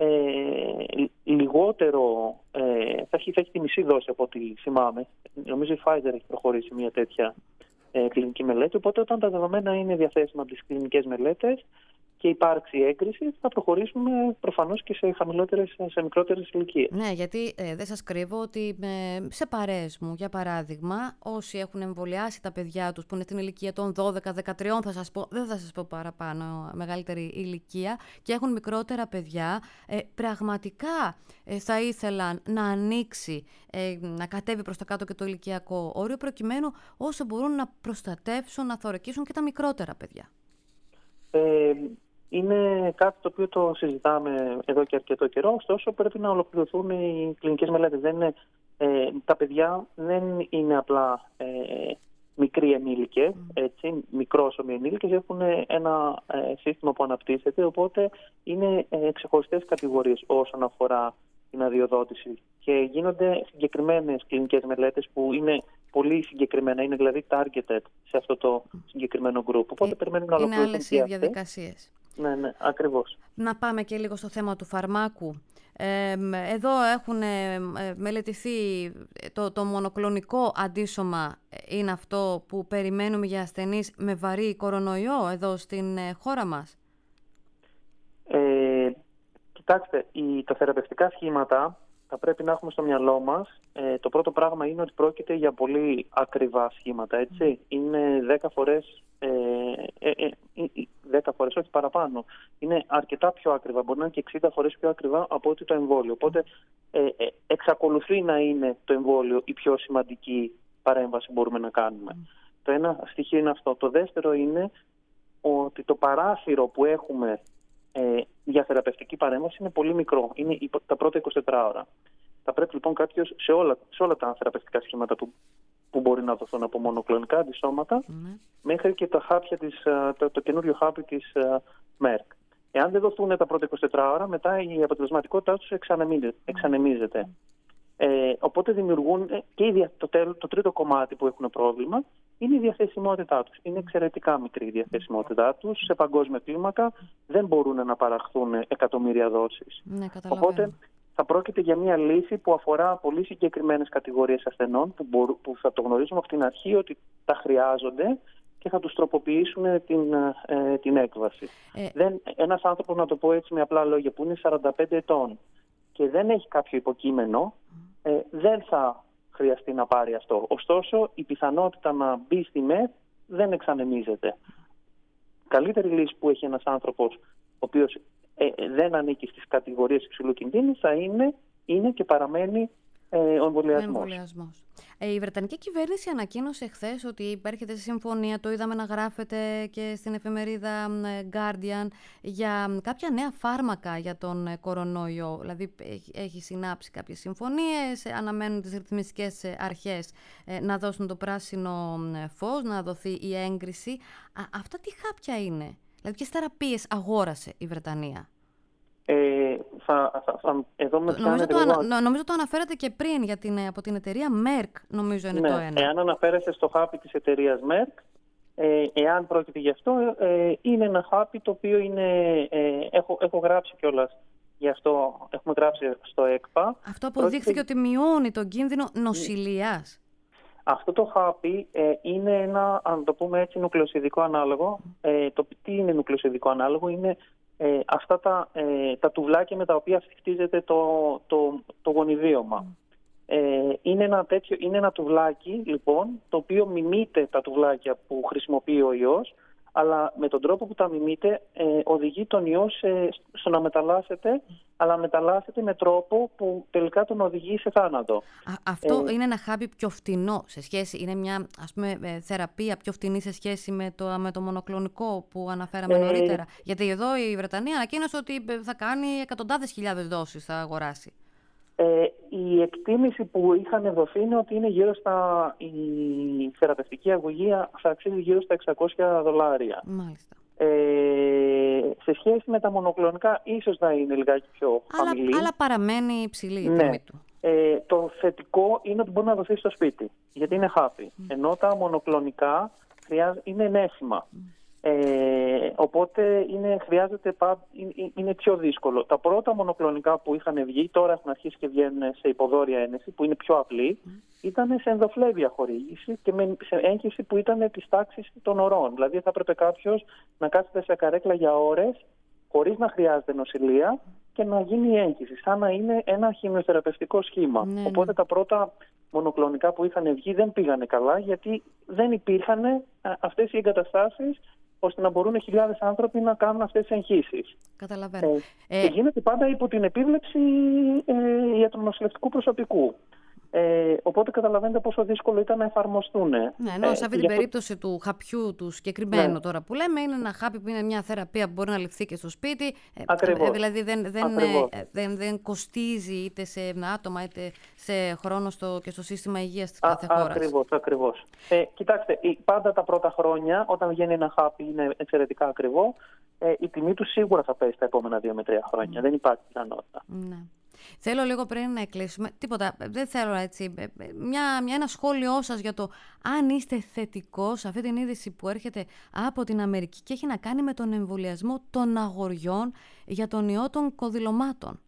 ε, λιγότερο, ε, θα, έχει, θα έχει τη μισή δόση από ό,τι θυμάμαι. Νομίζω η Pfizer έχει προχωρήσει μια τέτοια ε, κλινική μελέτη, οπότε όταν τα δεδομένα είναι διαθέσιμα από τις κλινικές μελέτες, και υπάρξει έγκριση, θα προχωρήσουμε προφανώς και σε χαμηλότερες, σε μικρότερες ηλικίες. Ναι, γιατί ε, δεν σας κρύβω ότι ε, σε παρέες μου, για παράδειγμα, όσοι έχουν εμβολιάσει τα παιδιά τους που είναι στην ηλικία των δώδεκα δεκατρία, θα σας πω, δεν θα σας πω παραπάνω, μεγαλύτερη ηλικία, και έχουν μικρότερα παιδιά, ε, πραγματικά ε, θα ήθελαν να ανοίξει, ε, να κατέβει προς τα κάτω και το ηλικιακό όριο, προκειμένου όσο μπορούν να προστατεύσουν, να θωρακίσουν και τα μικρότερα παιδιά. Ε, είναι κάτι το οποίο το συζητάμε εδώ και αρκετό καιρό, ωστόσο πρέπει να ολοκληρωθούν οι κλινικές μελέτες. Δεν είναι, ε, τα παιδιά δεν είναι απλά ε, μικροί ενήλικες, έτσι, μικρόσωμοι ενήλικες, έχουν ένα ε, σύστημα που αναπτύσσεται, οπότε είναι ε, ξεχωριστές κατηγορίες όσον αφορά την αδειοδότηση και γίνονται συγκεκριμένες κλινικές μελέτες που είναι πολύ συγκεκριμένα, είναι δηλαδή targeted σε αυτό το συγκεκριμένο group. Οπότε ε, περιμένουμε να ολοκληρωθούν. Είναι άλλες οι διαδικασίες. Ναι, ναι, ακριβώς. Να πάμε και λίγο στο θέμα του φαρμάκου. Ε, εδώ έχουν ε, μελετηθεί το, το μονοκλονικό αντίσωμα, είναι αυτό που περιμένουμε για ασθενείς με βαρύ κορονοϊό εδώ στην ε, χώρα μας. Ε, κοιτάξτε, οι, τα θεραπευτικά σχήματα θα πρέπει να έχουμε στο μυαλό μας. Ε, το πρώτο πράγμα είναι ότι πρόκειται για πολύ ακριβά σχήματα, έτσι. Mm. Είναι δέκα φορές, ε, ε, ε, ε, δέκα φορές, όχι παραπάνω. Είναι αρκετά πιο ακριβά, μπορεί να είναι και εξήντα φορές πιο ακριβά από ότι το εμβόλιο. Οπότε ε, ε, εξακολουθεί να είναι το εμβόλιο η πιο σημαντική παρέμβαση που μπορούμε να κάνουμε. Mm. Το ένα στοιχείο είναι αυτό. Το δεύτερο είναι ότι το παράθυρο που έχουμε Ε, για θεραπευτική παρέμβαση είναι πολύ μικρό. Είναι τα πρώτα εικοσιτέσσερις ώρα. Θα πρέπει λοιπόν κάποιος σε όλα, σε όλα τα θεραπευτικά σχήματα που, που μπορεί να δοθούν από μονοκλονικά αντισώματα mm. μέχρι και τα χάπια της, το, το καινούριο χάπι της uh, Merck. Εάν δεν δοθούν τα πρώτα εικοσιτέσσερις ώρα, μετά η αποτελεσματικότητά τους εξανεμίζεται. Mm. Ε, οπότε δημιουργούν και η, το, τέλ, το τρίτο κομμάτι που έχουν πρόβλημα είναι η διαθεσιμότητά τους. Είναι εξαιρετικά μικρή η διαθεσιμότητά τους. Σε παγκόσμια κλίμακα δεν μπορούν να παραχθούν εκατομμύρια δόσεις. Ναι, οπότε θα πρόκειται για μια λύση που αφορά πολύ συγκεκριμένες κατηγορίες ασθενών που, μπορούν, που θα το γνωρίζουμε από την αρχή ότι τα χρειάζονται και θα τους τροποποιήσουν την, ε, την έκβαση. Ε... Δεν, ένας άνθρωπος, να το πω έτσι με απλά λόγια, που είναι σαράντα πέντε ετών και δεν έχει κάποιο υποκείμενο, ε, δεν θα χρειαστεί να πάρει αυτό. Ωστόσο, η πιθανότητα να μπει στη ΜΕΘ δεν εξανεμίζεται. Καλύτερη λύση που έχει ένας άνθρωπος ο οποίος ε, δεν ανήκει στις κατηγορίες υψηλού κινδύνου θα είναι, είναι και παραμένει ε, ο εμβολιασμός. Ε, η Βρετανική κυβέρνηση ανακοίνωσε χθες ότι έρχεται σε συμφωνία, το είδαμε να γράφεται και στην εφημερίδα Guardian, για κάποια νέα φάρμακα για τον κορονοϊό. Δηλαδή έχει, έχει συνάψει κάποιες συμφωνίες, αναμένουν τις ρυθμιστικές αρχές να δώσουν το πράσινο φως, να δοθεί η έγκριση. Α, αυτά τι χάπια είναι? Δηλαδή ποιες θεραπείες αγόρασε η Βρετανία? Ε, θα, θα, θα, εδώ με νομίζω, το ανα, νομίζω το αναφέρατε και πριν για την, από την εταιρεία Merck, νομίζω είναι ναι, το ένα. Εάν αναφέρεστε στο χάπι της εταιρείας Merck, ε, εάν πρόκειται γι' αυτό, ε, είναι ένα χάπι το οποίο είναι, ε, έχω, έχω γράψει κιόλας, γι' αυτό έχουμε γράψει στο ΕΚΠΑ. Αυτό αποδείχθηκε πρόκειται... ότι μειώνει τον κίνδυνο νοσηλείας. Αυτό το χάπι ε, είναι ένα, αν το πούμε έτσι, νουκλεοσιδικό ανάλογο. Ε, το, τι είναι νουκλεοσιδικό ανάλογο? Είναι Ε, αυτά τα, ε, τα τουβλάκια με τα οποία χτίζεται το, το, το γονιδίωμα. Mm. Ε, είναι, ένα τέτοιο, είναι ένα τουβλάκι, λοιπόν, το οποίο μιμείται τα τουβλάκια που χρησιμοποιεί ο ιός, αλλά με τον τρόπο που τα μιμείται ε, οδηγεί τον ιό σε, στο να μεταλλάσσεται, αλλά μεταλλάσσεται με τρόπο που τελικά τον οδηγεί σε θάνατο. Α, αυτό ε, είναι ένα χάπι πιο φτηνό σε σχέση, είναι μια, ας πούμε, θεραπεία πιο φτηνή σε σχέση με το, με το μονοκλονικό που αναφέραμε ε, νωρίτερα. Γιατί εδώ η Βρετανία ανακοίνωσε ότι θα κάνει εκατοντάδες χιλιάδες δόσεις, θα αγοράσει. Ε, η εκτίμηση που είχαν δοθεί είναι ότι είναι γύρω στα, η θεραπευτική αγωγή θα αξίζει γύρω στα εξακόσια δολάρια. Μάλιστα. Ε, σε σχέση με τα μονοκλονικά ίσως να είναι λιγάκι πιο χαμηλή. Αλλά, αλλά παραμένει υψηλή η ναι. τιμή του. Ε, το θετικό είναι ότι μπορεί να δοθεί στο σπίτι, γιατί είναι χάπι. Mm. Ενώ τα μονοκλονικά είναι ενέσιμα. Mm. Ε, οπότε είναι, χρειάζεται, είναι, είναι πιο δύσκολο. Τα πρώτα μονοκλονικά που είχαν βγει τώρα έχουν αρχίσει και βγαίνουν σε υποδόρια ένεση που είναι πιο απλή. Mm. ήταν σε ενδοφλέβια χορήγηση και με σε έγχυση που ήταν της τάξης των ωρών. Δηλαδή θα έπρεπε κάποιος να κάθεται σε καρέκλα για ώρες χωρίς να χρειάζεται νοσηλεία και να γίνει η έγχυση, σαν να είναι ένα χημειοθεραπευτικό σχήμα. Ναι, Οπότε ναι. τα πρώτα μονοκλονικά που είχαν βγει δεν πήγανε καλά, γιατί δεν υπήρχαν αυτές οι εγκαταστάσεις ώστε να μπορούν χιλιάδες άνθρωποι να κάνουν αυτές τις εγχύσεις. Καταλαβαίνω. Ε, ε... Και γίνεται πάντα υπό την επίβλεψη ε, ιατρονοσηλευτικού προσωπικού. Ε, οπότε καταλαβαίνετε πόσο δύσκολο ήταν να εφαρμοστούν. Ναι, ενώ σε αυτή ε, την περίπτωση του χαπιού του συγκεκριμένου ναι. τώρα που λέμε, είναι ένα χάπι που είναι μια θεραπεία που μπορεί να ληφθεί και στο σπίτι. Ακριβώς. Ε, δηλαδή δεν, δεν, ε, δεν, δεν κοστίζει είτε σε άτομα είτε σε χρόνο στο, και στο σύστημα υγείας της κάθε χώρας. Ακριβώς, ακριβώς. Ε, κοιτάξτε, πάντα τα πρώτα χρόνια όταν βγαίνει ένα χάπι είναι εξαιρετικά ακριβό. Ε, η τιμή του σίγουρα θα πέσει τα επόμενα δύο με τρία χρόνια. Mm. Δεν υπάρχει πιθανότητα. Ναι. Θέλω λίγο πριν να κλείσουμε, τίποτα, δεν θέλω έτσι, μια, μια, ένα σχόλιο σας για το αν είστε θετικός σε αυτή την είδηση που έρχεται από την Αμερική και έχει να κάνει με τον εμβολιασμό των αγοριών για τον ιό των κοδυλωμάτων.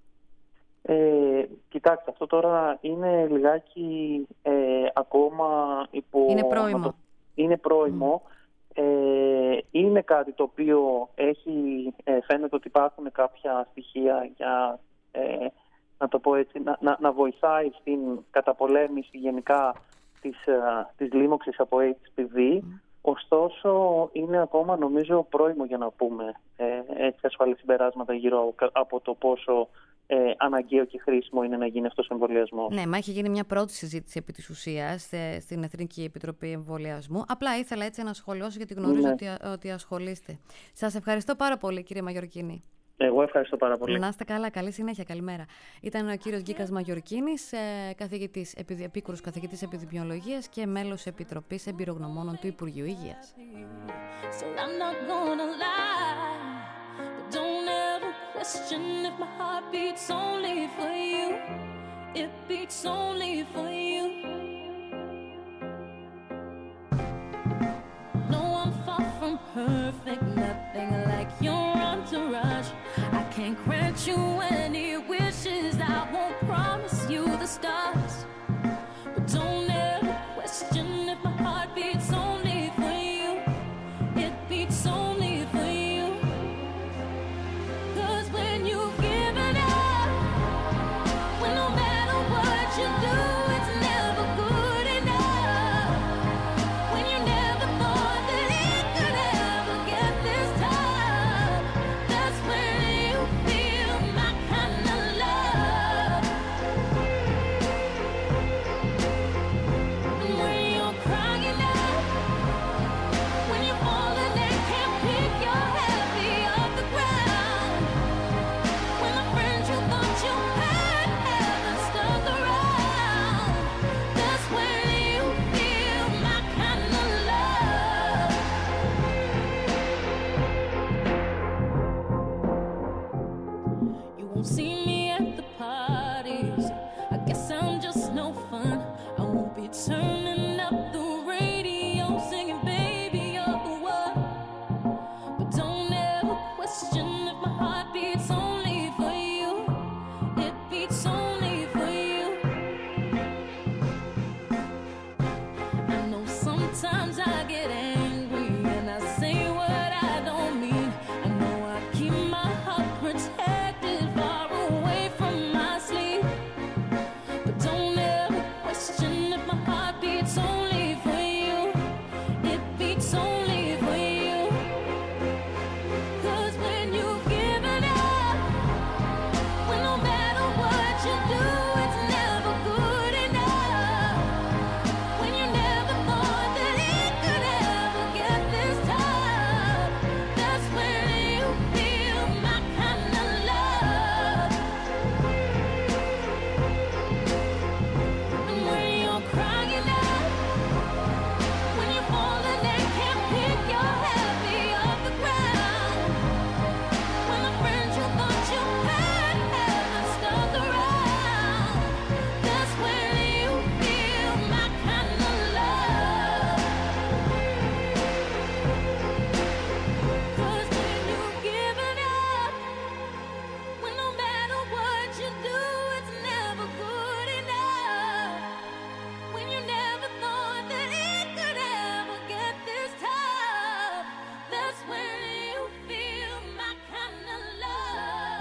Ε, κοιτάξτε, αυτό τώρα είναι λιγάκι ε, ακόμα υπό... Είναι πρόημο. Το, είναι πρόημο. Mm. Ε, είναι κάτι το οποίο έχει, ε, φαίνεται ότι υπάρχουν κάποια στοιχεία για... Ε, να το πω έτσι, να, να, να βοηθάει στην καταπολέμηση γενικά της, uh, της λίμωξης από έιτς άι βι. Mm. Ωστόσο, είναι ακόμα νομίζω πρόημο για να πούμε ε, έτσι ασφαλή συμπεράσματα γύρω από το πόσο ε, αναγκαίο και χρήσιμο είναι να γίνει αυτός ο εμβολιασμός. Ναι, μα έχει γίνει μια πρώτη συζήτηση επί της ουσίας στην Εθνική Επιτροπή Εμβολιασμού. Απλά ήθελα έτσι να σχολιώσω γιατί γνωρίζω ναι. ότι, ότι ασχολείστε. Σας ευχαριστώ πάρα πολύ, κύριε Μαγιορκίνη. Εγώ ευχαριστώ πάρα πολύ. Να είστε καλά, καλή συνέχεια, καλημέρα. Ήταν ο κύριος Γκίκας Μαγιορκίνης, καθηγητής, επίκουρος καθηγητής επιδημιολογίας και μέλος Επιτροπής Εμπειρογνωμόνων του Υπουργείου Υγείας. I can't grant you any wishes. I won't promise you the stars. But don't ever question if my heart beats only for you. It beats only for you. 'Cause when you've given up, when no matter what you do, it's never good enough. When you never thought that it could ever get this tough, that's when you feel my kind of love. And when you're crying out, when you're falling and can't pick your head off the ground, when the friends you thought you had haven't stuck around, that's when you feel my kind of love. You won't see me at the parties. I guess I'm just no fun. I won't be turning up the radio singing, baby, you're the one. But don't ever question if my heart beats only for you. It beats only for you. I know sometimes I get angry and I say what I don't mean. I know I keep my heart protected far away from my sleep. But don't ever question if my heart beats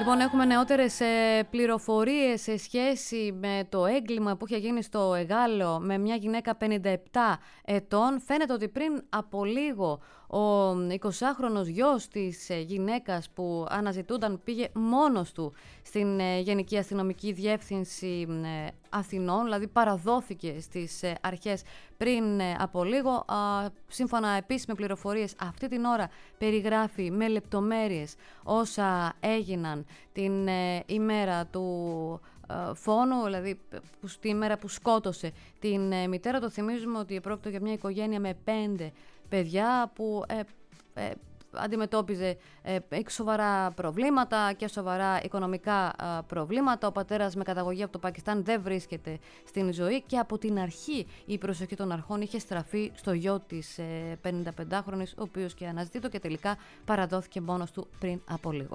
Λοιπόν, έχουμε νεότερες ε, πληροφορίες σε σχέση με το έγκλημα που είχε γίνει στο Εγάλεο με μια γυναίκα πενήντα επτά ετών. Φαίνεται ότι πριν από λίγο ο εικοσάχρονος γιος της ε, γυναίκας που αναζητούνταν πήγε μόνος του στην ε, Γενική Αστυνομική Διεύθυνση ε, Αθηνών, δηλαδή παραδόθηκε στις ε, αρχές πριν ε, από λίγο. Α, σύμφωνα επίσης με πληροφορίες, αυτή την ώρα περιγράφει με λεπτομέρειες όσα έγιναν την ε, ημέρα του ε, φόνου, δηλαδή που, τη ημέρα που σκότωσε την ε, μητέρα. Το θυμίζουμε ότι πρόκειται για μια οικογένεια με πέντε παιδιά που ε, ε, αντιμετώπιζε ε, σοβαρά προβλήματα και σοβαρά οικονομικά ε, προβλήματα. Ο πατέρας με καταγωγή από το Πακιστάν δεν βρίσκεται στην ζωή και από την αρχή η προσοχή των αρχών είχε στραφεί στο γιο της ε, πενηνταπεντάχρονης, ο οποίος και αναζητήτο και τελικά παραδόθηκε μόνος του πριν από λίγο.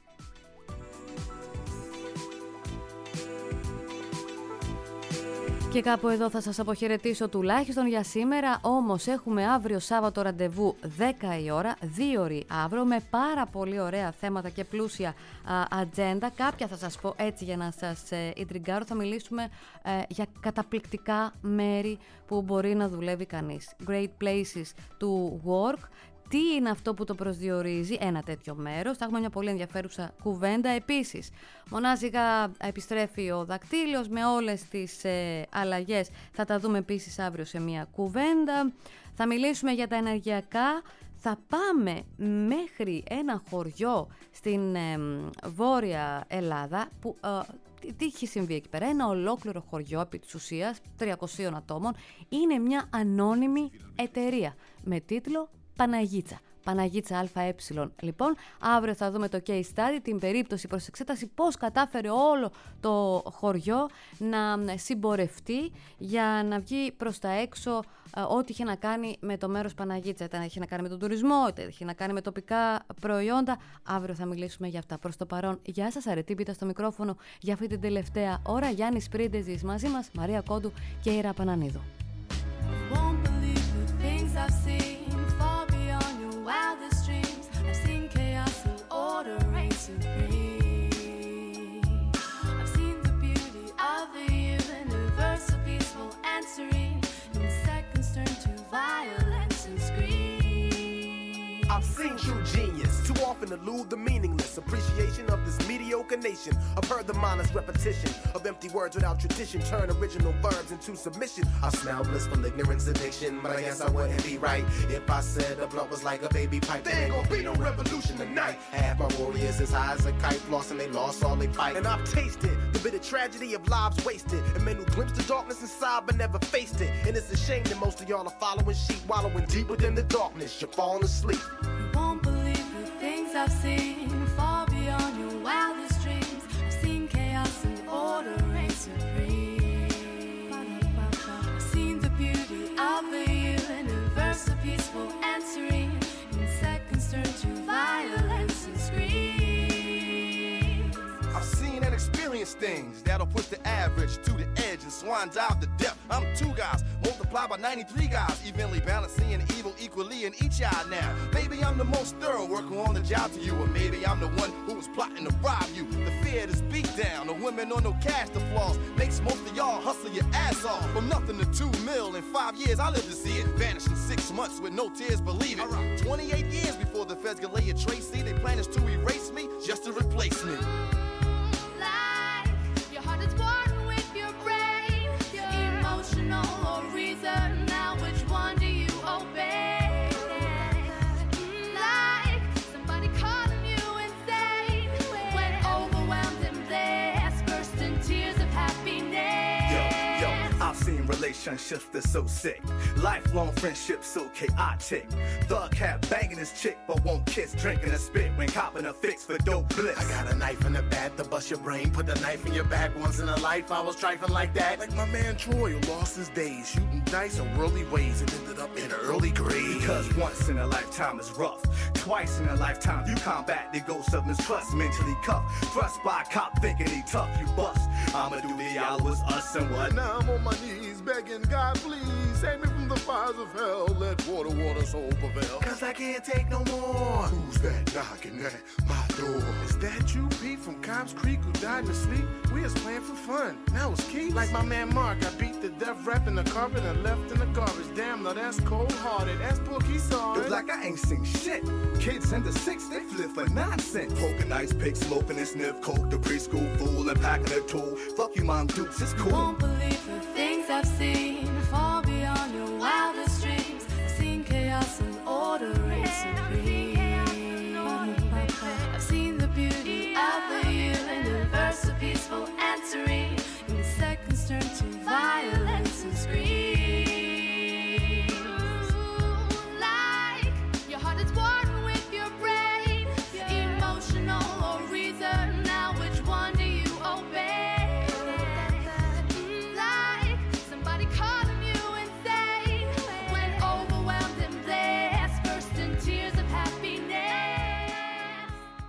Και κάπου εδώ θα σας αποχαιρετήσω τουλάχιστον για σήμερα, όμως έχουμε αύριο Σάββατο ραντεβού δέκα η ώρα, δύο ώρες αύριο, με πάρα πολύ ωραία θέματα και πλούσια α, ατζέντα. Κάποια θα σας πω έτσι για να σας ε, ιντριγκάρω. Θα μιλήσουμε ε, για καταπληκτικά μέρη που μπορεί να δουλεύει κανείς. Great places to work. Τι είναι αυτό που το προσδιορίζει ένα τέτοιο μέρος? Θα έχουμε μια πολύ ενδιαφέρουσα κουβέντα. Επίσης, μονάζιγα επιστρέφει ο δακτύλιος με όλες τις ε, αλλαγές. Θα τα δούμε επίσης αύριο σε μια κουβέντα. Θα μιλήσουμε για τα ενεργειακά. Θα πάμε μέχρι ένα χωριό στην ε, Βόρεια Ελλάδα που... Ε, τι έχει συμβεί εκεί πέρα? Ένα ολόκληρο χωριό επί της ουσίας τριακοσίων ατόμων. Είναι μια ανώνυμη εταιρεία με τίτλο Παναγίτσα. Παναγίτσα ΑΕ. Λοιπόν, αύριο θα δούμε το case study, την περίπτωση προς εξέταση, πώς κατάφερε όλο το χωριό να συμπορευτεί για να βγει προς τα έξω ό,τι είχε να κάνει με το μέρος Παναγίτσα. Είτε είχε να κάνει με τον τουρισμό, είτε είχε να κάνει με τοπικά προϊόντα. Αύριο θα μιλήσουμε για αυτά. Προς το παρόν, γεια σας, Αρετή Πίτα στο μικρόφωνο για αυτή την τελευταία ώρα. Γιάννης Πρίντεζης μαζί μας, Μαρία Κόντου και Ήρα Πανανίδου. Wildest dreams, I've seen chaos and order reign supreme. I've seen the beauty of the universal, peaceful and serene, and seconds turn to violence and scream. I've seen true genius, too often elude the meaningless appreciation of this mediocre nation. I've heard the mindless repetition of empty words without tradition turn original verbs into submission. I smell blissful ignorance addiction, but I guess I wouldn't be right if I said the blunt was like a baby pipe. There ain't gonna be no revolution tonight. Half my warriors as high as a kite, lost and they lost all they fight. And I've tasted the bitter tragedy of lives wasted, and men who glimpsed the darkness inside but never faced it. And it's a shame that most of y'all are following sheep, wallowing deep within the darkness. You're falling asleep. You won't believe the things I've seen, far beyond your wildest dreams. I've seen chaos and order reign supreme. I've seen the beauty of the universal, peaceful and serene, in seconds turn to violence and screams. I've seen and experienced things that'll push the average to the edge and swan dive to depth. I'm two guys multiplied by ninety-three guys, evenly balancing evil equally in each eye now. Maybe I'm the most thorough worker on the job to you, or maybe I'm the one who was plotting to rob you. The fear, this beat down, the women on no cash, the flaws makes most of y'all hustle your ass off. From nothing to two mil in five years, I live to see it vanish in six months with no tears, believe it. twenty-eight years before the feds could lay a trace, see they plan is to erase me just to replace me. Your heart is one with your brain, emotional or reason. Now which one do you obey? Like somebody calling you insane when overwhelmed and blessed, burst in tears of happiness. Yo, yo, I've seen relationships that's so sick, lifelong friendships so chaotic. Thug cat banging his chick but won't kiss, drinking a spit when copping a fix for dope bliss. I got a knife in the back to bust your brain, put the knife in your back. Once in a life I was trifling like that, like my man Troy who lost his days shooting dice in worldly ways and ended up in an early grave. Because once in a lifetime is rough, twice in a lifetime you combat the ghost of mistrust, mentally cuffed, thrust by a cop thinking he tough, you bust. I'ma do the hours, us and what? Now I'm on my knees knees begging, God, please save me from the fires of hell. Let water, water, soul prevail. Cause I can't take no more. Who's that knocking at my door? Is that you, Pete, from Cobb's Creek, who died in his sleep? We was playing for fun. Now it's Keith. Like my man Mark, I beat the death rap in the carpet and left in the garbage. Damn, now that's cold-hearted. That's Pookie saw it. Like I ain't seen shit. Kids in the six, they flip for nonsense. Poking ice pick, smoking and sniff coke. The preschool fool and packing a tool. Fuck you, Mom Dukes, it's cool. Won't believe the things I've seen.